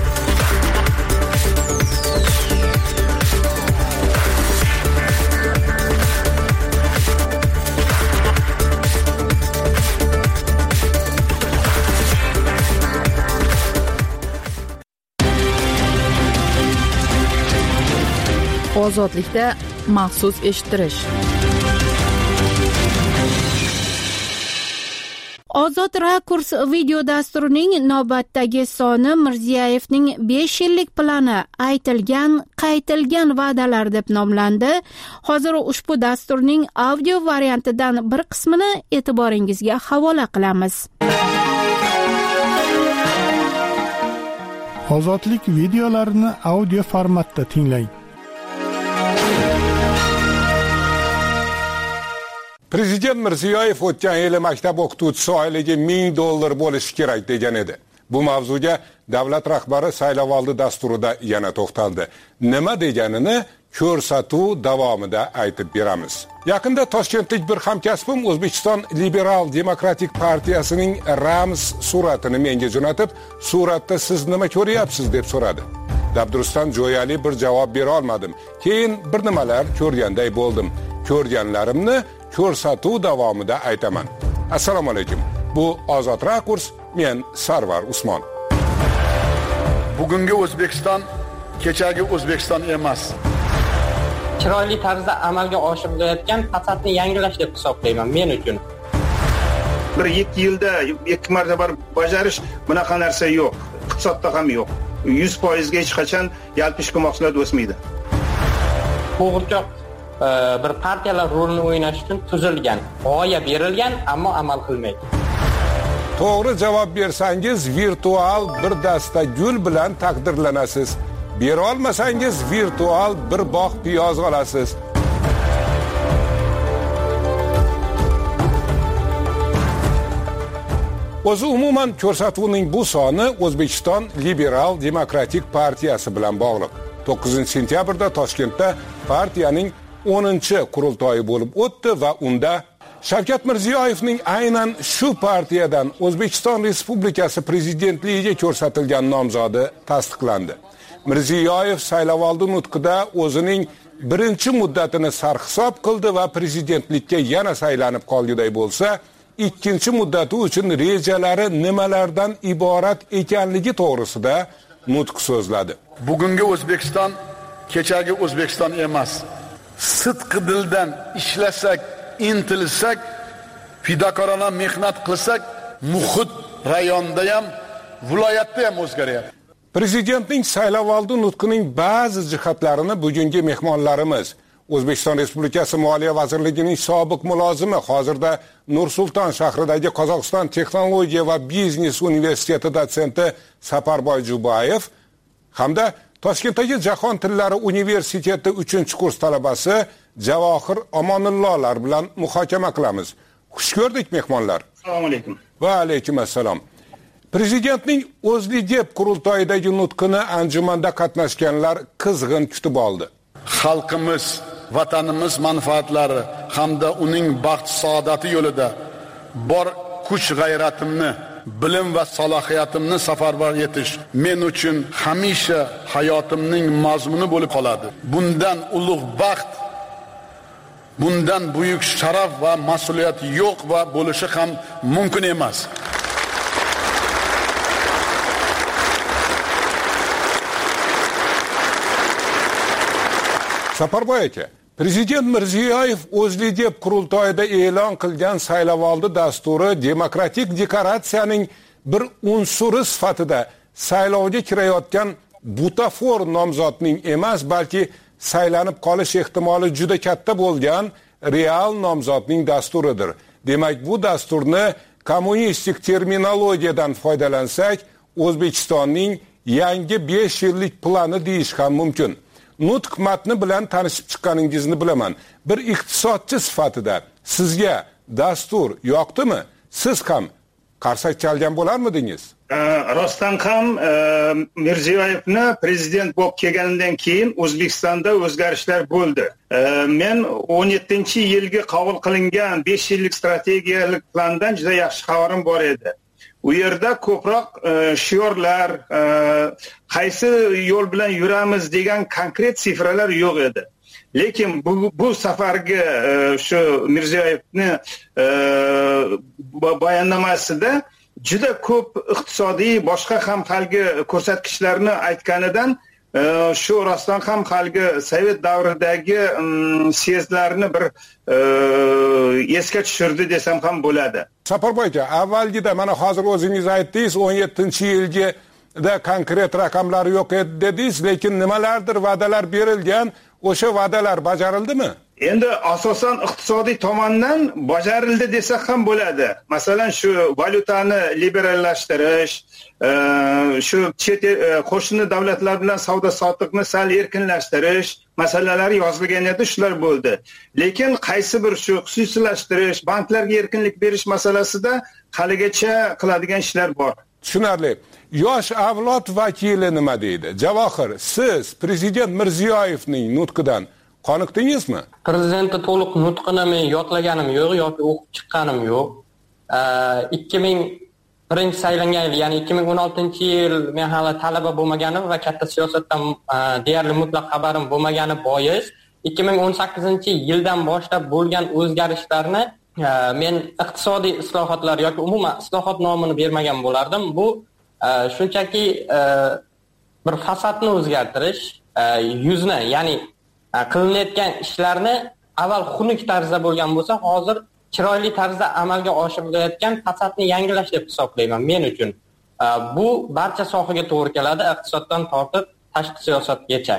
Ozodlikda maxsus eshittirish. Ozod Rakurs video dasturining navbatdagi soni Mirziyoyevning besh yillik plani aytilgan, qaytilgan va'dalar deb nomlandi. Hozir ushbu dasturning audio variantidan bir qismini e'tiboringizga havola qilamiz. Ozodlik videolarini audio formatda tinglang. Prezident Mirziyoyev o'tgan yili maktab o'qituvchisi oyligi ming dollar bo'lishi kerak degan edi. Bu mavzuga davlat rahbari saylovoldi dasturida yana to'xtaldi. Nima deganini ko'rsatuv davomida aytib beramiz. Yaqinda Toshkentlik bir hamkasbim O'zbekiston Liberal Demokratik partiyasining ramz suratini menga jo'natib, suratda siz nima ko'ryapsiz deb so'radi. Dabduruston jo'yali bir javob bera olmadim. Keyin bir nimalar ko'rganday bo'ldim. Ko'rganlarimni ko'rsatuv davomida aytaman. Assalomu alaykum. Bu Ozod Rakurs, men Sarvar Usmon. Bugungi O'zbekiston kechagi O'zbekiston emas. Chiroyli tarzda amalga oshirilayotgan fasodni yangilash deb hisoblayman men uchun. Bir ikki yilda ikki marta barib bajarish bunaqa narsa yo'q. Iqtisodda ham yo'q. yuz foiz ga hech qachon yalpi ichki mahsulot o'smaydi. To'g'richoq bir partiyalar rolini o'ynash uchun tuzilgan, g'oya berilgan, ammo amal qilmaydi. To'g'ri javob bersangiz virtual bir dasta gul bilan taqdirlanasiz. Bera olmasangiz virtual bir bog' piyoz olasiz. O'zi umuman ko'rsatuvning bu soni O'zbekiston Liberal Demokratik partiyasi bilan bog'liq. to'qqizinchi sentyabrda Toshkentda partiyaning o'ninchi qurultoyi bo'lib o'tdi va unda Shavkat Mirziyoyevning aynan shu partiyadan O'zbekiston Respublikasi prezidentligiga ko'rsatilgan nomzodi tasdiqlandi. Mirziyoyev saylovoldi nutqida o'zining birinchi muddatini sarhisob qildi va prezidentlikka yana saylanib qolguday bo'lsa, ikkinchi muddati uchun rejalari nimalardan iborat ekanligi to'g'risida nutq so'zladi. Bugungi O'zbekiston kechagi O'zbekiston emas. Sidqi dildan ishlasak, intilsak, fidokorona mehnat qilsak, muhit rayonda ham, viloyatda ham o'zgaryapti. Prezidentning saylovoldi nutqining ba'zi jihatlarini bugungi mehmonlarimiz O'zbekiston Respublikasi Moliya vazirligining sobiq mulozimi, hozirda Nur-Sulton shahridagi Qozog'iston Texnologiya va biznes universiteti dotsenti Saparboy Jubayev hamda Toshkentdagi Jahon tillari universiteti uchinchi kurs talabasi Javohir Omonullohlar bilan muhokama qilamiz. Xush ko'rdik mehmonlar. Assalomu alaykum. Va alaykum assalom. Prezidentning o'zligi qurultoyidagi nutqini anjumanda qatnashganlar qizg'in kutib oldi. Xalqimiz vatanimiz manfaatlari hamda uning baxt saodati yo'lida bor kuch g'ayratimni, bilim va salohiyatimni safarbar etish men uchun hamisha hayotimning mazmuni bo'lib qoladi. Bundan ulug' baxt, bundan buyuk sharaf va mas'uliyat yo'q va bo'lishi ham mumkin emas. Saparboy aka, Prezident Mirziyoyev O'zlidep qurultoyida e'lon qilgan saylovoldi dasturi demokratik deklaratsiyaning bir unsuri sifatida saylovga kirayotgan butafor nomzodning emas, balki saylanib qolish ehtimoli juda katta bo'lgan real nomzodning dasturidir. Demak, bu dasturni kommunistik terminologiyadan foydalansak, O'zbekistonning yangi besh yillik plani deyish ham mumkin. Nutq matni bilan tanishib chiqqaningizni bilaman. Bir iqtisodchi sifatida sizga dastur yoqdimi? Siz ham qarsak chalgan bo'larmidingiz? Rostdan ham Mirziyoyevni prezident bo'lib kelganidan keyin O'zbekistonda o'zgarishlar bo'ldi. Men o'n yettinchi yilga qabul qilingan besh yillik strategiyalik plandan juda yaxshi xabarim bor edi. U yerda ko'proq shiorlar, qaysi yo'l bilan yuramiz degan konkret sifralar yo'q edi. Lekin bu, bu safargi shu Mirziyoyevni bayonnomasida juda ko'p iqtisodiy boshqa ham halgi ko'rsatkichlarni aytganidan shu rostdan ham halgi Sovet davridagi syezdlarni bir esga tushirdi desam ham bo'ladi. Saparboy aka, avvalgida mana hozir o'zingiz aytdingiz, o'n yettinchi yilga da konkret raqamlar yo'q edi dedingiz, lekin nimalardir va'dalar berilgan, o'sha va'dalar bajarildimi? Endi asosan iqtisodiy tomondan bajarildi desak ham bo'ladi. Masalan, shu valyutani liberallashtirish, shu chet qo'shni davlatlar bilan savdo sotiqni sal erkinlashtirish masalalari yozilgan edi, shular bo'ldi. Lekin qaysi bir shu xususiylashtirish, banklarga erkinlik berish masalasida haligacha qiladigan ishlar bor. Tushunarli. Yosh avlod vakili nima deydi? Javohir, siz prezident Mirziyoyevning nutqidan qoniqdingizmi? Prezidentni to'liq nutqini men yodlaganim yo'q yoki o'qib chiqqanim yo'q. ikki ming birinchi saylangan yil, ya'ni ikki ming o'n oltinchi yil men hali talaba bo'lmaganim va katta siyosatdan deyarli mutlaq xabarim bo'lmagani bois ikki ming o'n sakkizinchi yildan boshlab bo'lgan o'zgarishlarni men iqtisodiy islohotlar yoki umuman islohot nomini bermagan bo'lardim. Bu shunchaki bir fasadni o'zgartirish, yuzni, ya'ni qilinayotgan ishlarni avval xunuk tarzda bo'lgan bo'lsa, hozir chiroyli tarzda amalga oshirilayotgan fasadni yangilash deb hisoblayman men uchun. Bu barcha sohaga to'g'ri keladi, iqtisoddan tortib tashqi siyosatgacha.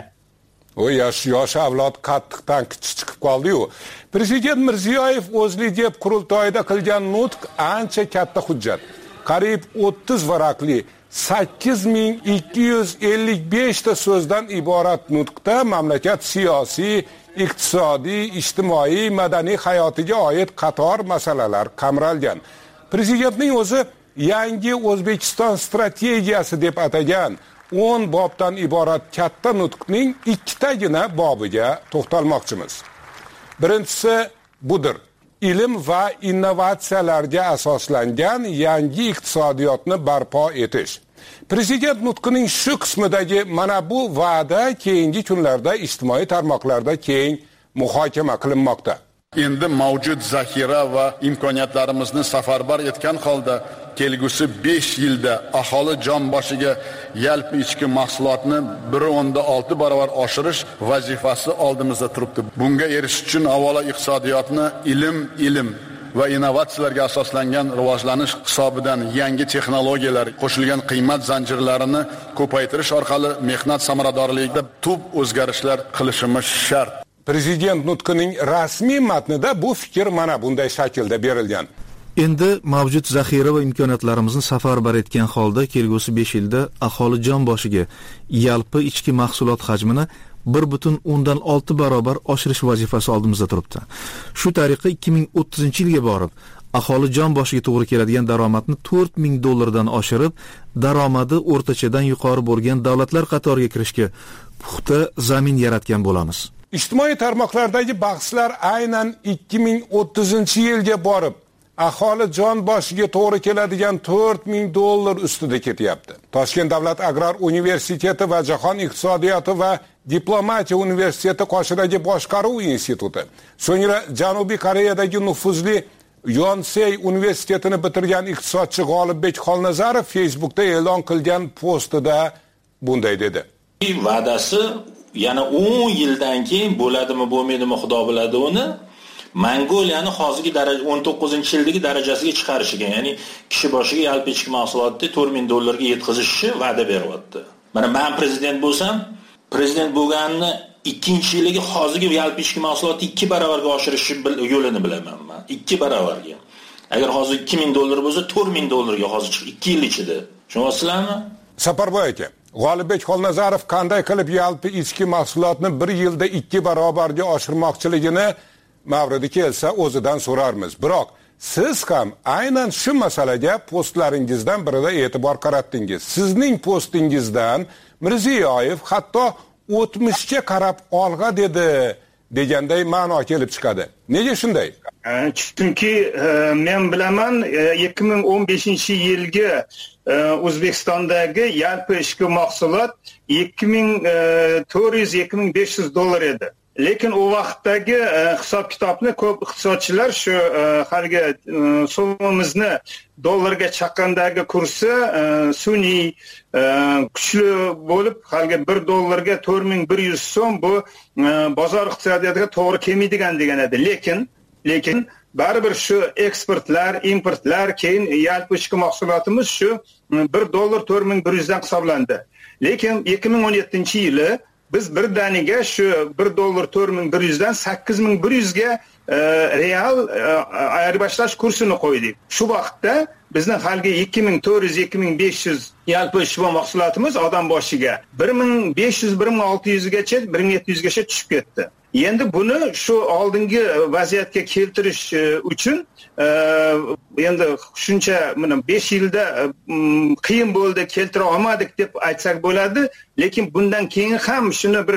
O yosh yosh avlod qattiqdan kichik chiqib qoldi-yu. Prezident Mirziyoyev O'zlidep qurultoyida qilgan nutq ancha katta hujjat. Qariyb o'ttiz varaqli sakkiz ming ikki yuz ellik besh ta so'zdan iborat nutqda mamlakat siyosiy, iqtisodiy, ijtimoiy, madaniy hayotiga oid qator masalalar qamralgan. Prezidentning o'zi yangi O'zbekiston strategiyasi deb atagan o'n bobdan iborat katta nutqning ikkitagina bobiga to'xtalmoqchimiz. Birinchisi budir. Ilm va innovatsiyalarga asoslangan yangi iqtisodiyotni barpo etish. Prezident nutqining shu qismidagi mana bu va'da keyingi kunlarda ijtimoiy tarmoqlarda keng muhokama qilinmoqda. Endi mavjud zaxira va imkoniyatlarimizni safarbar etgan holda kelgusi besh yilda aholi jon boshiga yalpi ichki mahsulotni bir o'nda olti barobar oshirish vazifasi oldimizda turibdi. Bunga erishish uchun avvalo iqtisodiyotni ilm, ilm va innovatsiyalarga asoslangan rivojlanish hisobidan yangi texnologiyalar, qo'shilgan qiymat zanjirlarini ko'paytirish orqali mehnat samaradorligida tub o'zgarishlar qilishimiz shart. Prezident nutqining rasmiy matnida bu fikr mana bunday shaklda berilgan. Endi mavjud zaxira va imkoniyatlarimizni safarbar etgan holda kelgusi besh yilda aholi jon boshiga yalpi ichki mahsulot hajmini bir butun o'ndan olti barobar oshirish vazifasi oldimizda turibdi. Shu tariqa ikki ming o'ttizinchi yilga borib, aholi jon boshiga to'g'ri keladigan daromadni to'rt ming dollardan oshirib, daromadi o'rtachadan yuqori bo'lgan davlatlar qatoriga kirishga puxta zamin yaratgan bo'lamiz. ijtimoiy tarmoqlardagi bahslar aynan ikki ming o'ttizinchi yilga borib aholi jon boshiga to'g'ri keladigan to'rt ming dollar ustida ketyapti. Toshkent davlat agrar universiteti va jahon iqtisodiyoti va diplomatiya universiteti qoshidagi boshqaruv instituti, so'ngra Janubiy Koreyadagi nufuzli Yonsey universitetini bitirgan iqtisodchi G'olibbek Xolnazarov Facebookda e'lon qilgan postida bunday dedi. Va'dasi yana o'n yildan keyin bo'ladimi, bo'lmaydimi, Xudo biladi uni. Mongoliyani hozirgi daraja o'n to'qqizinchi yildagi darajasiga chiqarishiga, ya'ni kishi boshiga yalpi ichki mahsulotni to'rt ming dollarga yetkazishni va'da beryapti. Mana men prezident bo'lsam, prezident bo'lganini ikkinchi yiliga hozirgi yalpi ichki mahsulotni ikki barobarga oshirishni yo'lini bilaman men. ikki barobarga. Agar hozir ikki ming dollar bo'lsa, to'rt ming dollarga hozir chiqib ikki yil ichida. Tushunyapsizlarmi? Saparboy aka, G'olibbek Xolnazarov qanday qilib yalpi ichki mahsulotni bir yilda ikki barobarga oshirmoqchiligini mavridi kelsa o'zidan so'rarmiz. Biroq siz ham aynan shu masalaga postlaringizdan birida e'tibor qaratdingiz. Sizning postingizdan Mirziyoyev hatto o'tmishga qarab olg'a dedi deganday ma'no kelib chiqadi. Nega shunday? Chunki men bilaman ikki ming o'n beshinchi yilgi O'zbekistondagi yalpi ichki mahsulot ikki ming to'rt yuz ikki ming besh yuz dollar edi. Lekin u vaqtdagi hisob kitobni ko'p iqtisodchilar shu haligi so'mimizni dollarga chaqqandagi kursi sun'iy kuchli bo'lib, haligi bir dollarga to'rt ming bir yuz so'm bu bozor iqtisodiyotiga to'g'ri kelmaydigan degan edi. Lekin lekin baribir shu eksportlar, importlar, keyin yalpi ichki mahsulotimiz shu bir dollar to'rt ming bir yuz dan hisoblandi. Lekin ikki ming o'n yettinchi yili biz bir daniga shu bir dollar to'rt ming bir yuz dan sakkiz ming bir yuz ga e, real e, ayirboshlash kursini qo'ydik. Shu vaqtda bizning haligi ikki ming to'rt yuz ikki ming besh yuz yalpi ichki mahsulotimiz odam boshiga bir ming besh yuz bir ming olti yuz gacha, bir ming yetti yuz gacha tushib ketdi. Endi buni shu oldingi vaziyatga keltirish uchun endi shuncha mana besh yilda qiyin bo'ldi, keltira olmadik deb aytsak bo'ladi, lekin bundan keyin ham shuni bir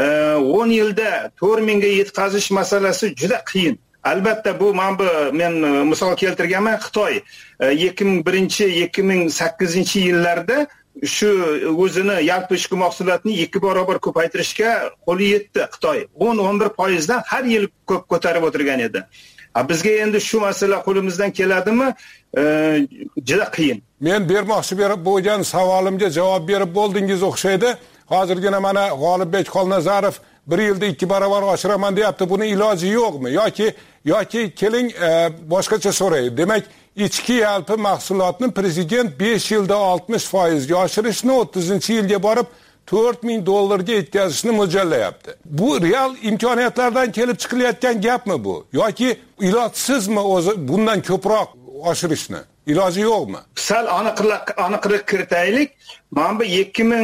o'n yilda to'rt ming ga yetkazish masalasi juda qiyin. Albatta bu men bu men misol keltirganman, Xitoy ikki ming birinchi ikki ming sakkizinchi yillarda shu o'zini yalpi ichki mahsulotni ikki barobar ko'paytirishga qo'li yetdi. Xitoy o'n o'n bir foiz dan har yil ko'p ko'tarib o'tirgan edi. Bizga endi shu masala qo'limizdan keladimi? E, juda qiyin. Men bermoqchi berib bo'lgan savolimga javob berib bo'ldingiz o'xshaydi. Hozirgina mana G'olibbek Xolnazarov bir yilda ikki barobar oshiraman deyapti. Buni iloji yo'qmi? Yoki yoki keling e, boshqacha so'ray. Demak, ichki yalpi mahsulotni prezident besh yilda oltmish foiz ga oshirishni, o'ttizinchi yilga borib to'rt ming dollarga yetkazishni mo'ljallayapti. Bu real imkoniyatlardan kelib chiqilayotgan gapmi bu? Yoki ilojsizmi o'zi bundan ko'proq oshirishni? Iloji yo'qmi? Sal aniqlik aniqlik kiritaylik. Mana bu ikki ming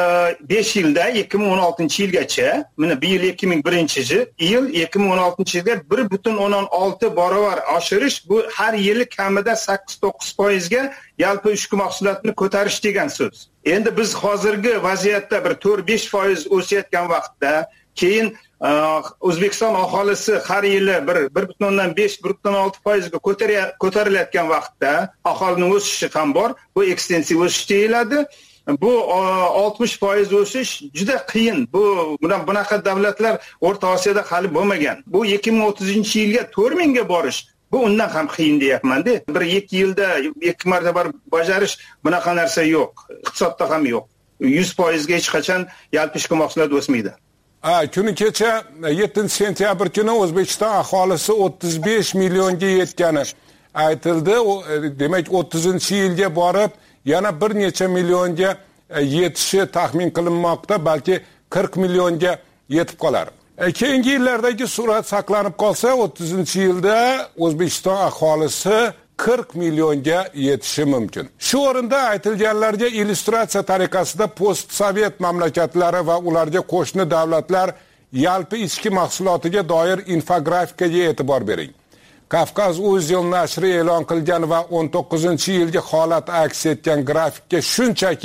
besh yilda ikki ming o'n oltinchi yilgacha, mana bu yil ikki ming birinchi yil, ikki ming o'n oltinchi yilga bir butun o'ndan olti barobar oshirish, bu har yili kamida sakkiz to'qqiz foiz ga yalpi ichki mahsulotni ko'tarish degan so'z. Endi biz hozirgi vaziyatda bir to'rt besh foiz o'sayotgan vaqtda, keyin O'zbekiston aholisi har yili bir bir butun o'ndan besh bir butun olti foiz ga ko'tarilayotgan vaqtda aholining o'sishi ham bor. Bu ekstensiv o'sish deyiladi. Bu oltmish foiz o'sish juda qiyin. Bu bilan bunaqa davlatlar O'rta Osiyoda hali bo'lmagan. Bu ikki ming o'ttizinchi yilga to'rt ming ga borish, bu undan ham qiyin deyapman-da. Bir ikki yilda ikki marta bajarish bunaqa narsa yo'q. Iqtisodda ham yo'q. yuz foiz ga hech qachon yalpi ichki mahsulot o'smaydi. Ha, kuni kecha yettinchi sentyabr kuni O'zbekiston aholisi o'ttiz besh millionga yetgani aytildi. Demak, o'ttizinchi yilga borib yana bir necha millionga yetishi taxmin qilinmoqda, balki qirq millionga yetib qolar. Keyingi yillardagi surat saqlanib qolsa, o'ttizinchi yilda O'zbekiston aholisi qirq millionga yetishi mumkin. Shu o'rinda aytilganlarga illyustratsiya tariqasida post-sovet mamlakatlari va ularga qo'shni davlatlar yalpi ichki mahsulotiga doir infografikaga e'tibor bering. Kafkaz Uzil nashri e'lon qilgan va o'n to'qqizinchi yilgi holat aks etgan grafikka shunchaki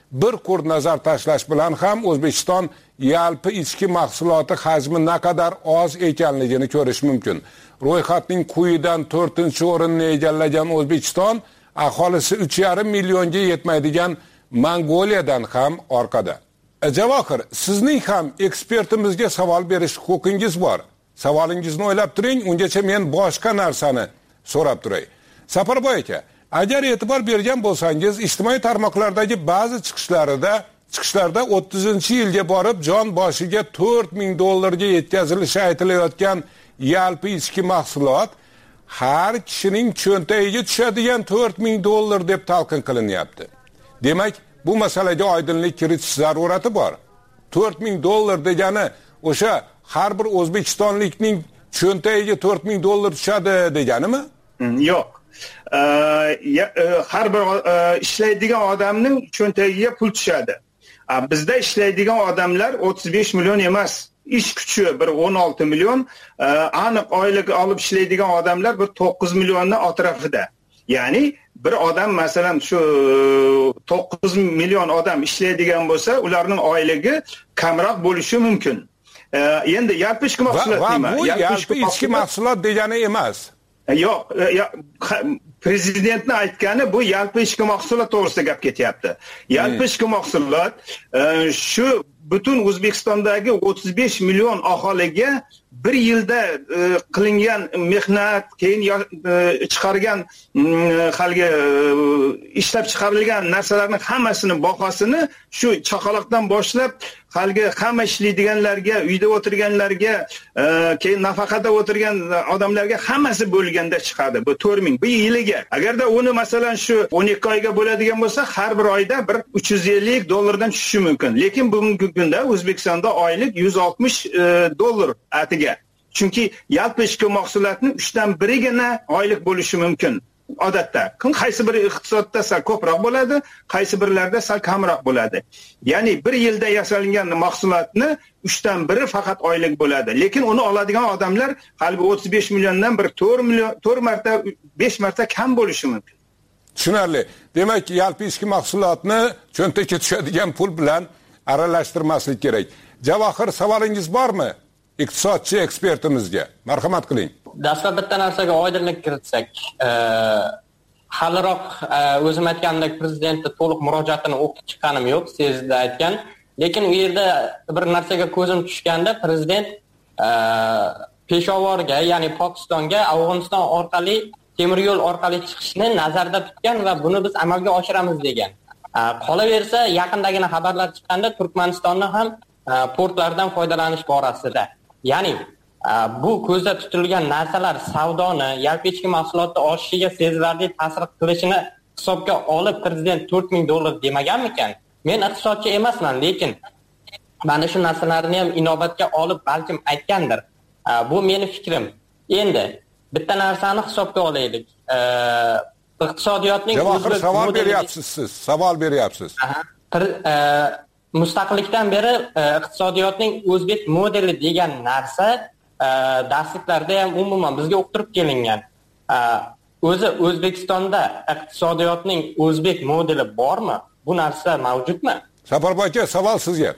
bir ko'r nazar tashlash bilan ham O'zbekiston yalpi ichki mahsuloti hajmi naqadar oz ekanligini ko'rish mumkin. Ro'yxatning quyidan to'rtinchi o'rinni egallagan O'zbekiston aholisi uch yarim millionga yetmaydigan Mongoliyadan ham orqada. Javohir, sizning ham ekspertimizga savol berish huquqingiz bor. Savolingizni o'ylab turing, ungacha men boshqa narsani so'rab turay. Safarboy aka, agar e'tibor bergan bo'lsangiz, ijtimoiy tarmoqlardagi ba'zi chiqishlarida chiqishlarda o'ttizinchi yilga borib jon boshiga to'rt ming dollarga yetkazilishi aytilayotgan yalpi ichki mahsulot har kishining cho'ntagiga tushadigan to'rt ming dollar deb talqin qilinyapti. Demak, bu masalaga oydinlik kiritish zarurati bor. to'rt ming dollar degani o'sha har bir o'zbekistonlikning cho'ntagiga to'rt ming dollar tushadi deganimi? Yo'q. Har bir ishlaydigan odamning cho'ntagiga pul tushadi. Bizda ishlaydigan odamlar o'ttiz besh million emas. Ish kuchi bir o'n olti million, aniq oylik olib ishlaydigan odamlar bir to'qqiz millionning atrofida. Ya'ni bir odam masalan shu to'qqiz million odam ishlaydigan bo'lsa, ularning oyligi kamroq bo'lishi mumkin. Endi yalpi ichki mahsulot nima? Bu yalpi ichki mahsulot degani emas. Yo'q, prezidentning aytgani bu yalpi ichki mahsulot to'g'risida gap ketyapti. Yalpi ichki mahsulot shu butun O'zbekistondagi o'ttiz besh million aholiga bir yilda e, qilingan mehnat, keyin e, chiqargan halgi e, ishlab chiqarilgan narsalarning hammasini bahosini shu chaqaloqdan boshlab halgi hamma ishlaydiganlarga, uyda o'tirganlarga, e, keyin nafaqada o'tirgan odamlarga hammasi bo'lganda chiqadi. Bu to'rt ming bir yiliga. Agarda uni masalan shu o'n ikki oyga bo'ladigan bo'lsa, har bir oyda bir uch yuz ellik dollardan tushishi mumkin. Lekin bugungi kunda O'zbekistonda oylik yuz oltmish e, dollar atiga. Chunki yalpi ichki mahsulotning uchdan birigina oylik bo'lishi mumkin. Odatda, qaysi bir iqtisodda sal ko'proq bo'ladi, qaysi birlarda sal kamroq bo'ladi. Ya'ni bir yilda yasalgan mahsulotni uchdan biri faqat oylik bo'ladi. Lekin uni oladigan odamlar qalbi o'ttiz besh milliondan bir to'rt million, to'rt marta, besh marta kam bo'lishi mumkin. Tushunarli. Demak, yalpi ichki mahsulotni cho'ntakka tushadigan pul bilan aralashtirmaslik kerak. Javohir, savolingiz bormi? Iqtisodchi ekspertimizga marhamat qiling. Dastlab bitta narsaga oydinlik kiritsak, haliroq o'zim aytgandek prezidentning to'liq murojaatini o'qib chiqqanim yo'q, sizda aytgan. Lekin u yerda bir narsaga ko'zim tushganda prezident Peshovorga, ya'ni Pokistonga Afg'oniston orqali temir yo'l orqali chiqishni nazarda tutgan va buni biz amalga oshiramiz degan. Qolaversa, yaqindagina xabarlar chiqqanda Turkmanistonning ham portlardan foydalanish borasida. Ya'ni bu ko'zda tutilgan narsalar savdoni, yalpi ichki mahsulotning oshishiga sezilarli ta'sir qilishini hisobga olib prezident to'rt ming dollar demaganmikan? Men iqtisodchi emasman, lekin mana shu narsalarni ham inobatga olib balkim aytgandir. Bu meni fikrim. Endi bitta narsani hisobga olaylik. Iqtisodiyotning Javohir, savol beryapsiz siz, savol beryapsiz. Mustaqillikdan beri iqtisodiyotning o'zbek modeli degan narsa darsliklarda ham umuman bizga o'qtirib kelingan. O'zi O'zbekistonda iqtisodiyotning o'zbek modeli bormi? Bu narsa mavjudmi? Safarboy aka, savol sizga.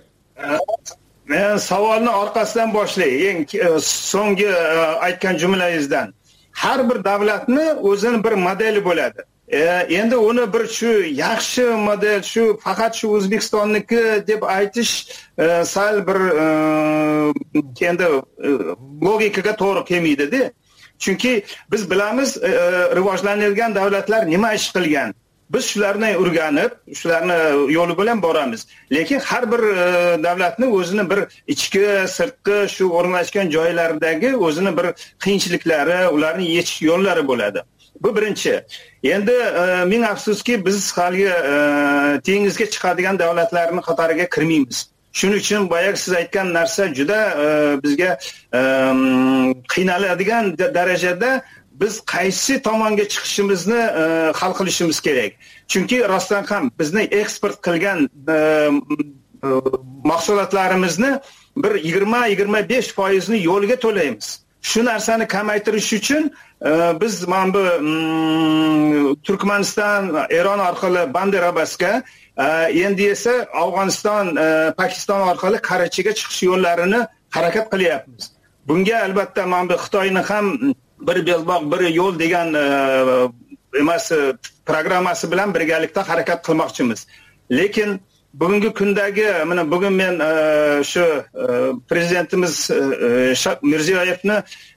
Men savolni orqasidan boshlay. Eng so'nggi aytgan jumlangizdan. Har bir davlatni o'zining bir modeli bo'ladi. E, endi uni bir shu yaxshi model, shu faqat shu O'zbekistonniki deb aytish e, sal bir e, endi e, logikaga to'g'ri kelmaydi-da. Chunki biz bilamiz e, rivojlanayotgan davlatlar nima ish qilgan. Biz shularni o'rganib, shularni yo'li bilan boramiz. Lekin har bir e, davlatni o'zini bir ichki, sirtqi shu o'rnashgan joylaridagi o'zini bir qiyinchiliklari, ularni yechish yo'llari bo'ladi. Bu birinchi. Endi e, ming afsuski biz hali e, dengizga chiqadigan davlatlarning qatoriga kirmaymiz. Shuning uchun boya siz aytgan narsa juda e, bizga e, qiynaladigan darajada biz qaysi tomonga chiqishimizni e, hal qilishimiz kerak. Chunki rostdan ham bizni eksport qilgan e, e, mahsulotlarimizni bir yigirma yigirma besh foiz ni yo'lga to'laymiz. Shu narsani kamaytirish uchun e, biz mana bu mm, Turkmaniston, Eron orqali Bandar Abbasga endi esa Afg'oniston, Pokiston orqali Karachiga chiqish yo'llarini harakat qilyapmiz. Bunga albatta men bu Xitoyni ham bir belbog' bir yo'l degan emas programmasi bilan birgalikda harakat qilmoqchimiz. Lekin bugungi kundagi mana bugun men shu prezidentimiz Mirziyoyevni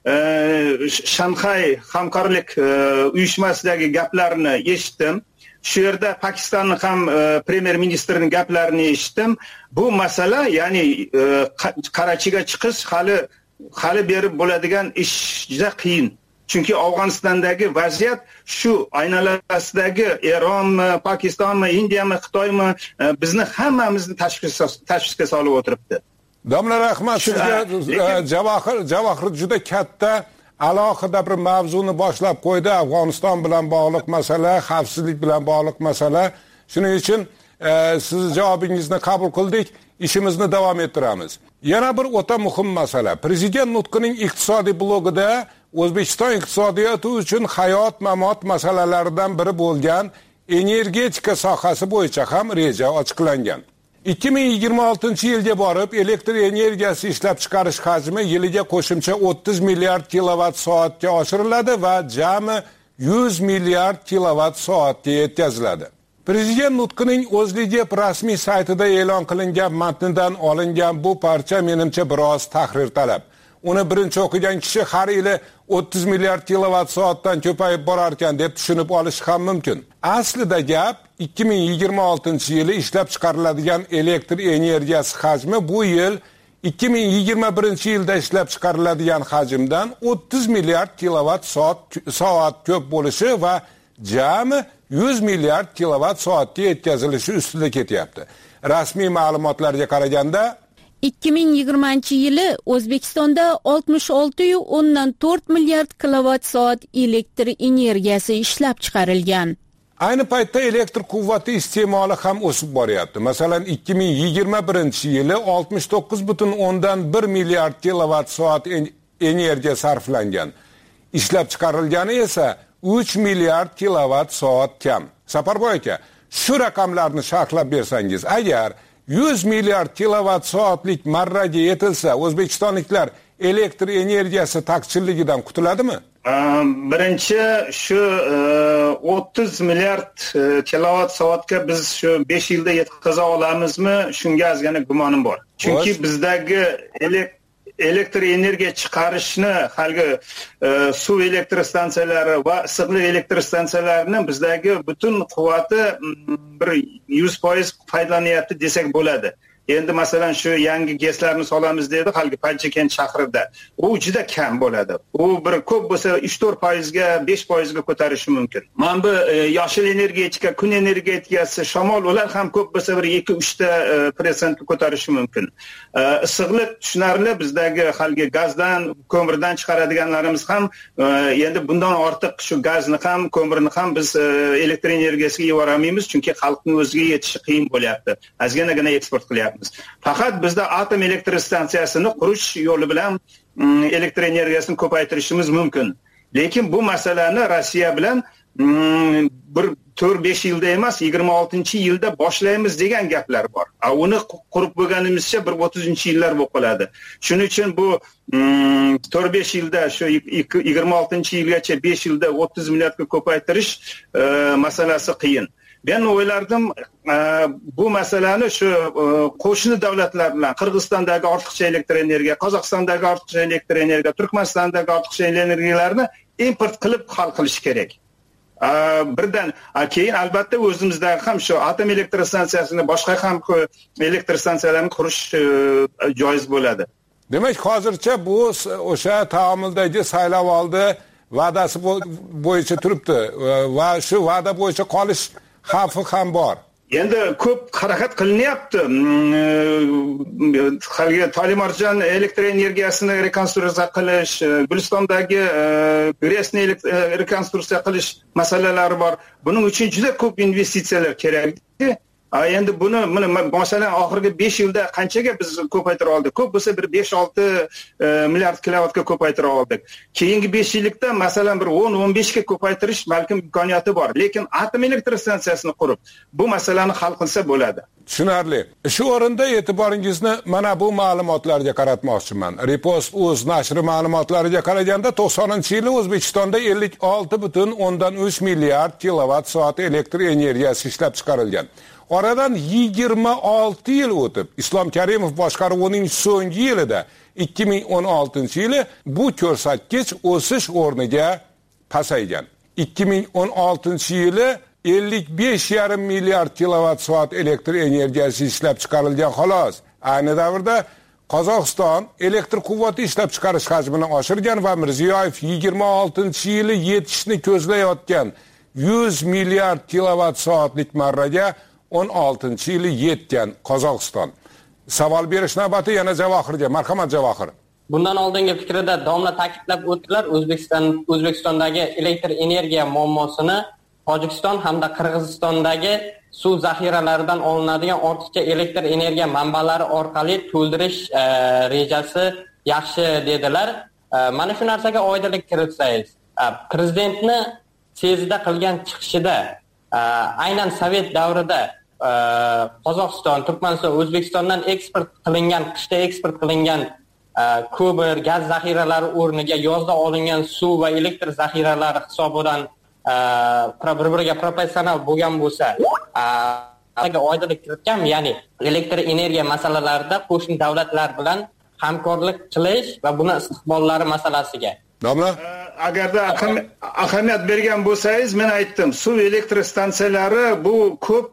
Shanxay hamkorlik uyushmasidagi gaplarini eshitdim. Shu yerda Pokistonning ham premyer ministrining gaplarini eshitdim. Bu masala, ya'ni Karachiga chiqish hali hali berib bo'ladigan ish juda qiyin. Chunki Afg'onistondagi vaziyat shu aynalasidagi Eronmi, Pokistonmi, Indiyami, Xitoymi bizni hammamizni tashvishga solib o'tiribdi. Domla rahmat sizga. Javohir Javohir juda katta alohida bir mavzuni boshlab qo'ydi. Afg'oniston bilan bog'liq masala, xavfsizlik bilan bog'liq masala. Shuning uchun siz javobingizni qabul qildik. İşimizni davom ettiramiz. Yana bir o'ta muhim masala. Prezident nutqining iqtisodiy blogida O'zbekiston iqtisodiyoti uchun hayot mamot masalalaridan biri bo'lgan energetika sohasi bo'yicha ham reja ochiqlangan. ikki ming yigirma oltinchi yilga borib elektr energiyasi ishlab chiqarish hajmi yiliga qo'shimcha o'ttiz milliard kilovat soatga oshiriladi va jami yuz milliard kilovat soatga yetkaziladi. Prezident nutqining O'zLiDeP rasmiy saytida e'lon qilingan matndan olingan bu parcha menimcha biroz tahrir talab. Uni birinchi o'qigan kishi har yili o'ttiz milliard kilovat soatdan ko'payib borar ekan deb tushunib olish ham mumkin. Aslida gap ikki ming yigirma oltinchi yili ishlab chiqariladigan elektr energiyasi hajmi bu yil ikki ming yigirma birinchi yilda ishlab chiqariladigan hajmdan o'ttiz milliard kilovat soat soat ko'p bo'lishi va jami yuz milliard kilovat soatga yetkazilishi ustida ketyapti. Rasmiy ma'lumotlarga qaraganda ikki ming yigirmanchi yili O'zbekistonda oltmish olti nuqta o'ndan to'rt milliard kilovat soat elektr energiyasi ishlab chiqarilgan. Ayni paytda elektr quvvati iste'moli ham o'sib boryapti. Masalan, ikki ming yigirma birinchi yili oltmish to'qqiz butun o'ndan bir milliard kilovat soat energiya sarflangan. Ishlab chiqarilgani esa uch milliard kilovat soat kam. Saparboy aka, shu raqamlarni sharhlab bersangiz, agar yuz milliard kilovat soatlik marraga yetilsa, o'zbekistonliklar elektr energiyasi taqchilligidan qutuladimi? Birinchi shu o'ttiz milliard kilovat soatga biz shu besh yilda yetkaza olamizmi? Shunga ozgina gumonim bor. Chunki bizdagi elektr elektr energiya chiqarishni halgi suv elektr stansiyalari va issiqlik elektr stansiyalarini bizdagi butun quvvati bir yuz foiz foydalanyapti desak bo'ladi. Endi masalan shu yangi GESlarni solamiz dedi halgi Panchkent shahrida. U juda kam bo'ladi. U bir ko'p bo'lsa uch to'rt foizga, besh foizga ko'tarishi mumkin. Mana bu yoshil energetika, kun energetikasi, shamol ular ham ko'p bo'lsa bir ikki uch ta prosentga ko'tarishi mumkin. Issiqlik tushunarli bizdagi halgi gazdan, ko'mirdan chiqaradiganlarimiz ham endi bundan ortiq shu gazni ham, ko'mirni ham biz elektr energiyasiga yuboramiz, chunki xalqning o'ziga yetishi qiyin bo'lyapti. Ozginagina eksport qilyapti. Faqat bizda atom elektr stansiyasini qurish yo'li bilan elektr energiyasini ko'paytirishimiz mumkin. Lekin bu masalani Rossiya bilan bir to'rt besh yilda emas, yigirma oltinchi yilda boshlaymiz degan gaplar bor. Uni qurib bo'lganimizcha bir o'ttizinchi yillar bo'lib qoladi. Shuning uchun bu to'rt besh yilda shu yigirma oltinchi yilgacha besh yilda o'ttiz milliardga ko'paytirish masalasi qiyin. Ben o'ylardim bu masalani shu qo'shni davlatlar bilan Qirg'izistondagi ortiqcha elektr energiya, Qozog'istondagi ortiqcha elektr energiya, Turkmanistondagi ortiqcha energiyalarni import qilib hal qilish kerak. Birdan keyin albatta o'zimizdagi ham shu atom elektr stansiyasini, boshqa ham elektr stansiyalarini qurish joiz bo'ladi. Demak, hozircha bu o'sha taomildagi saylovoldi va'dasi bo'yicha turibdi va shu va'da bo'yicha qolish xavfi ham bor. Endi ko'p harakat qilinyapti. Haligi Tolimarjon elektr energiyasini rekonstruksiya qilish, Gulistondagi Gresni rekonstruksiya qilish masalalari bor. Buning uchun juda ko'p investitsiyalar kerak. endi buni masalan oxirgi besh yilda qanchaga biz ko'paytira oldik? Ko'p bo'lsa bir besh olti milliard kilovatga ko'paytira oldik. Keyingi besh yillikda masalan bir o'n o'n besh ga ko'paytirish balkim imkoniyati bor, lekin atom elektr stansiyasini qurib bu masalani hal qilsa bo'ladi. Tushunarli. Shu o'rinda e'tiboringizni mana bu ma'lumotlarga qaratmoqchiman. Repost.uz nashri ma'lumotlariga qaraganda to'qsoninchi yili O'zbekistonda ellik olti butun o'ndan uch milliard kilovat soat elektr energiyasi ishlab chiqarilgan. Oradan yigirma olti yil o'tib, Islom Karimov boshqaruvining so'nggi yilida ikki ming o'n oltinchi yili bu ko'rsatkich o'sish o'rniga pasaygan. ikki ming o'n oltinchi yili ellik besh yarim milliard kilovat soat elektr energiyasi ishlab chiqarilgan xolos. Ayni davrda Qozog'iston elektr quvvati ishlab chiqarish hajmini oshirgan va Mirziyoyev yigirma oltinchi yili yetishni ko'zlayotgan yuz milliard kilovat soatlik marraga o'n oltinchi yili yetgan Qozog'iston. Savol berish navbati yana Javohirga. Marhamat Javohir. Bundan oldingi fikrida domla ta'kidlab o'tdilar, O'zbekiston O'zbekistondagi elektr energiya muammosini Tojikiston hamda Qirg'izistondagi suv zaxiralaridan olinadigan ortiqcha elektr energiya manbalari orqali to'ldirish e, rejasi yaxshi dedilar. E, mana shu narsaga oydinlik kiritsangiz, e, prezidentni sezida qilgan chiqishida e, aynan Sovet davrida e, Qozog'iston, Turkmaniston, O'zbekistondan eksport qilingan, qishda eksport qilingan e, ko'mir, gaz zaxiralari o'rniga yozda olingan suv va elektr zaxiralari hisobidan bir-biriga proporsional bo'lgan bo'lsa, oydinlik kiritgan, ya'ni elektr energiya masalalarida qo'shni davlatlar bilan hamkorlik qilish va buni istiqbollari masalasiga. Domla, agarda ahamiyat bergan bo'lsangiz, men aytdim, suv elektr stansiyalari bu ko'p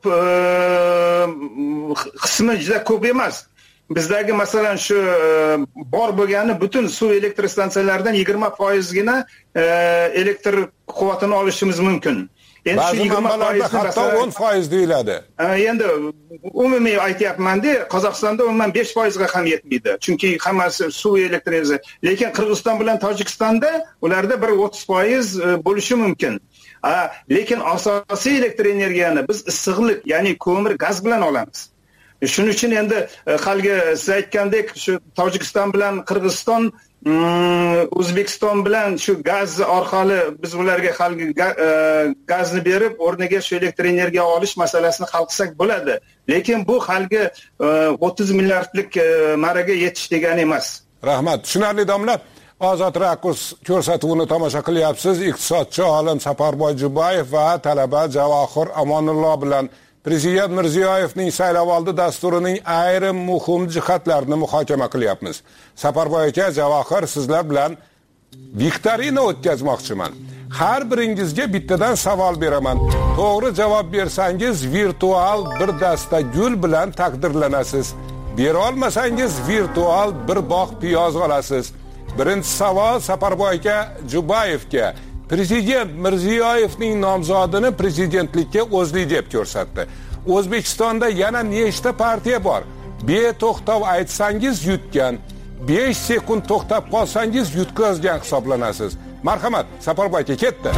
qismi juda ko'p emas. Bizdagi masalan shu bor bo'lgani butun suv elektr stansiyalaridan yigirma foiz gina elektr quvvatini olishimiz mumkin. Endi shu yigirma foiz hatto o'n foiz deyiladi. Endi umumiy aytyapman-da, Qozog'istonda umuman besh foiz ga ham yetmaydi. Chunki hammasi suv elektr energetika. Lekin Qirg'iziston bilan Tojikistonda ularda bir o'ttiz foiz bo'lishi mumkin. Lekin asosiy elektr energiyani biz issiqlik, ya'ni ko'mir, gaz bilan olamiz. Shuning uchun endi halgi siz aytgandek shu Tojikiston bilan Qirg'iziston, O'zbekiston bilan shu gaz orqali biz ularga halgi gazni berib, o'rniga shu elektr energiya olish masalasini hal qilsak bo'ladi. Lekin bu halgi o'ttiz milliardlik marraga yetish degani emas. Rahmat. Tushunarli domla. Ozod Rakurs ko'rsatuvini tomosha qilyapsiz. Iqtisodchi olim Saparboy Jubayev va talaba Javohir Amonullo bilan Prezident Mirziyoyevning saylovoldi dasturining ayrim muhim jihatlarini muhokama qilyapmiz. Saparboy aka, Javohir, sizlar bilan viktorina o'tkazmoqchiman. Har biringizga bittadan savol beraman. To'g'ri javob bersangiz virtual bir dasta gul bilan taqdirlanasiz. Bera olmasangiz virtual bir bog' piyoz olasiz. Birinchi savol Saparboy aka Jubayevga. Prezident Mirziyoyevning nomzodini prezidentlikka o'zlik deb ko'rsatdi. O'zbekistonda yana nechta partiya bor? Beto'xtov aytsangiz yutgan, besh sekund to'xtab qolsangiz yutqazgan hisoblanasiz. Marhamat, Saparboy aka ketdi.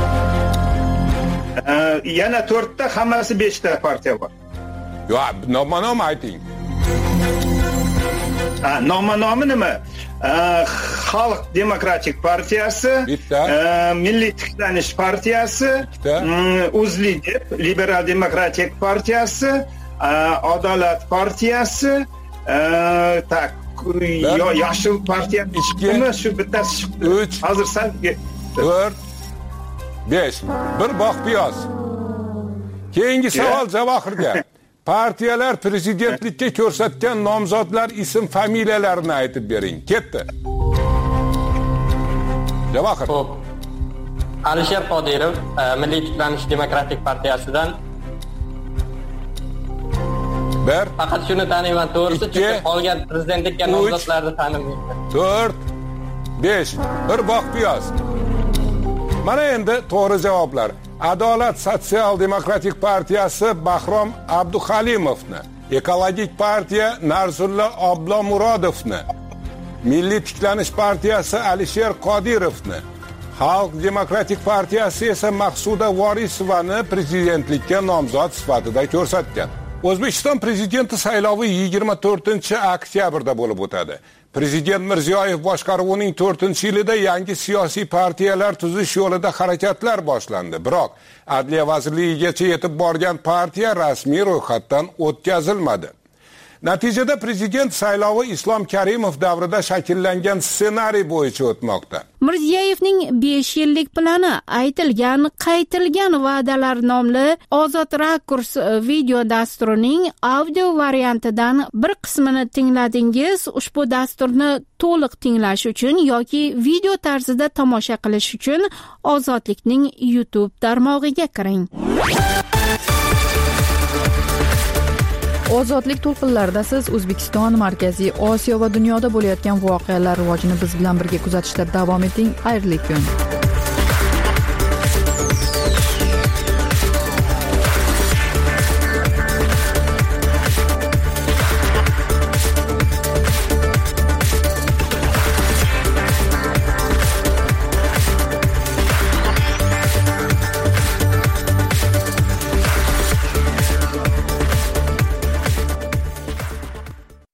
Yana to'rtta, hammasi beshta partiya bor. Yo'q, nomma-nom ayting. Ha, nomma-nomi nima? Xalq demokratik partiyasi, Milliy tiklanish partiyasi, O'zlik liberal demokratik partiyasi, Adolat partiyasi, tak, Yashil partiyasi, shu bittasi chiqdi. Hozir sal to'rt, besh, bir bog' piyoz. Keyingi savol Javohirga. Partiyalar prezidentlikka ko'rsatgan nomzodlar ism familiyalarini aytib bering. Ketdi. Javohir. Xo'p. Alisher Qodirov, Milliy tiklanish demokratik partiyasidan. Bir. Faqat shuni taniyman, to'g'risi, chunki qolgan prezidentlikka nomzodlarni tanimayman. to'rt, besh, bir bog' piyoz. Mana endi to'g'ri javoblar. Adolat sotsial demokratik partiyasi Bahrom Abduhalimovni, Ekologik partiya Narzulla Oblomurodovni, Milliy tiklanish partiyasi Alisher Qodirovni, Xalq demokratik partiyasi esa Maqsuda Vorisovani prezidentlikka nomzod sifatida ko'rsatgan. O'zbekiston prezidenti saylovi yigirma to'rtinchi oktyabrda bo'lib o'tadi. Prezident Mirziyoyev boshqaruvining to'rtinchi yilida yangi siyosiy partiyalar tuzish yo'lida harakatlar boshlandi. Biroq Adliya vazirligigacha yetib borgan partiya rasmiy ro'yxatdan o'tkazilmadi. Natijada prezident saylovi Islom Karimov davrida shakllangan ssenariy bo'yicha o'tmoqda. Mirziyoyevning besh yillik plani aytilgan, qaytilgan va'dalar nomli Ozod rakurs video dasturining audio variantidan bir qismini tingladingiz. Ushbu dasturni to'liq tinglash uchun yoki video tarzida tomosha qilish uchun Ozodlikning YouTube tarmog'iga kiring. Ozodlik to'lqinlarida siz O'zbekiston, Markaziy Osiyo va dunyoda bo'layotgan voqealar rivojini biz bilan birga kuzatishda davom eting. Xayrli kun.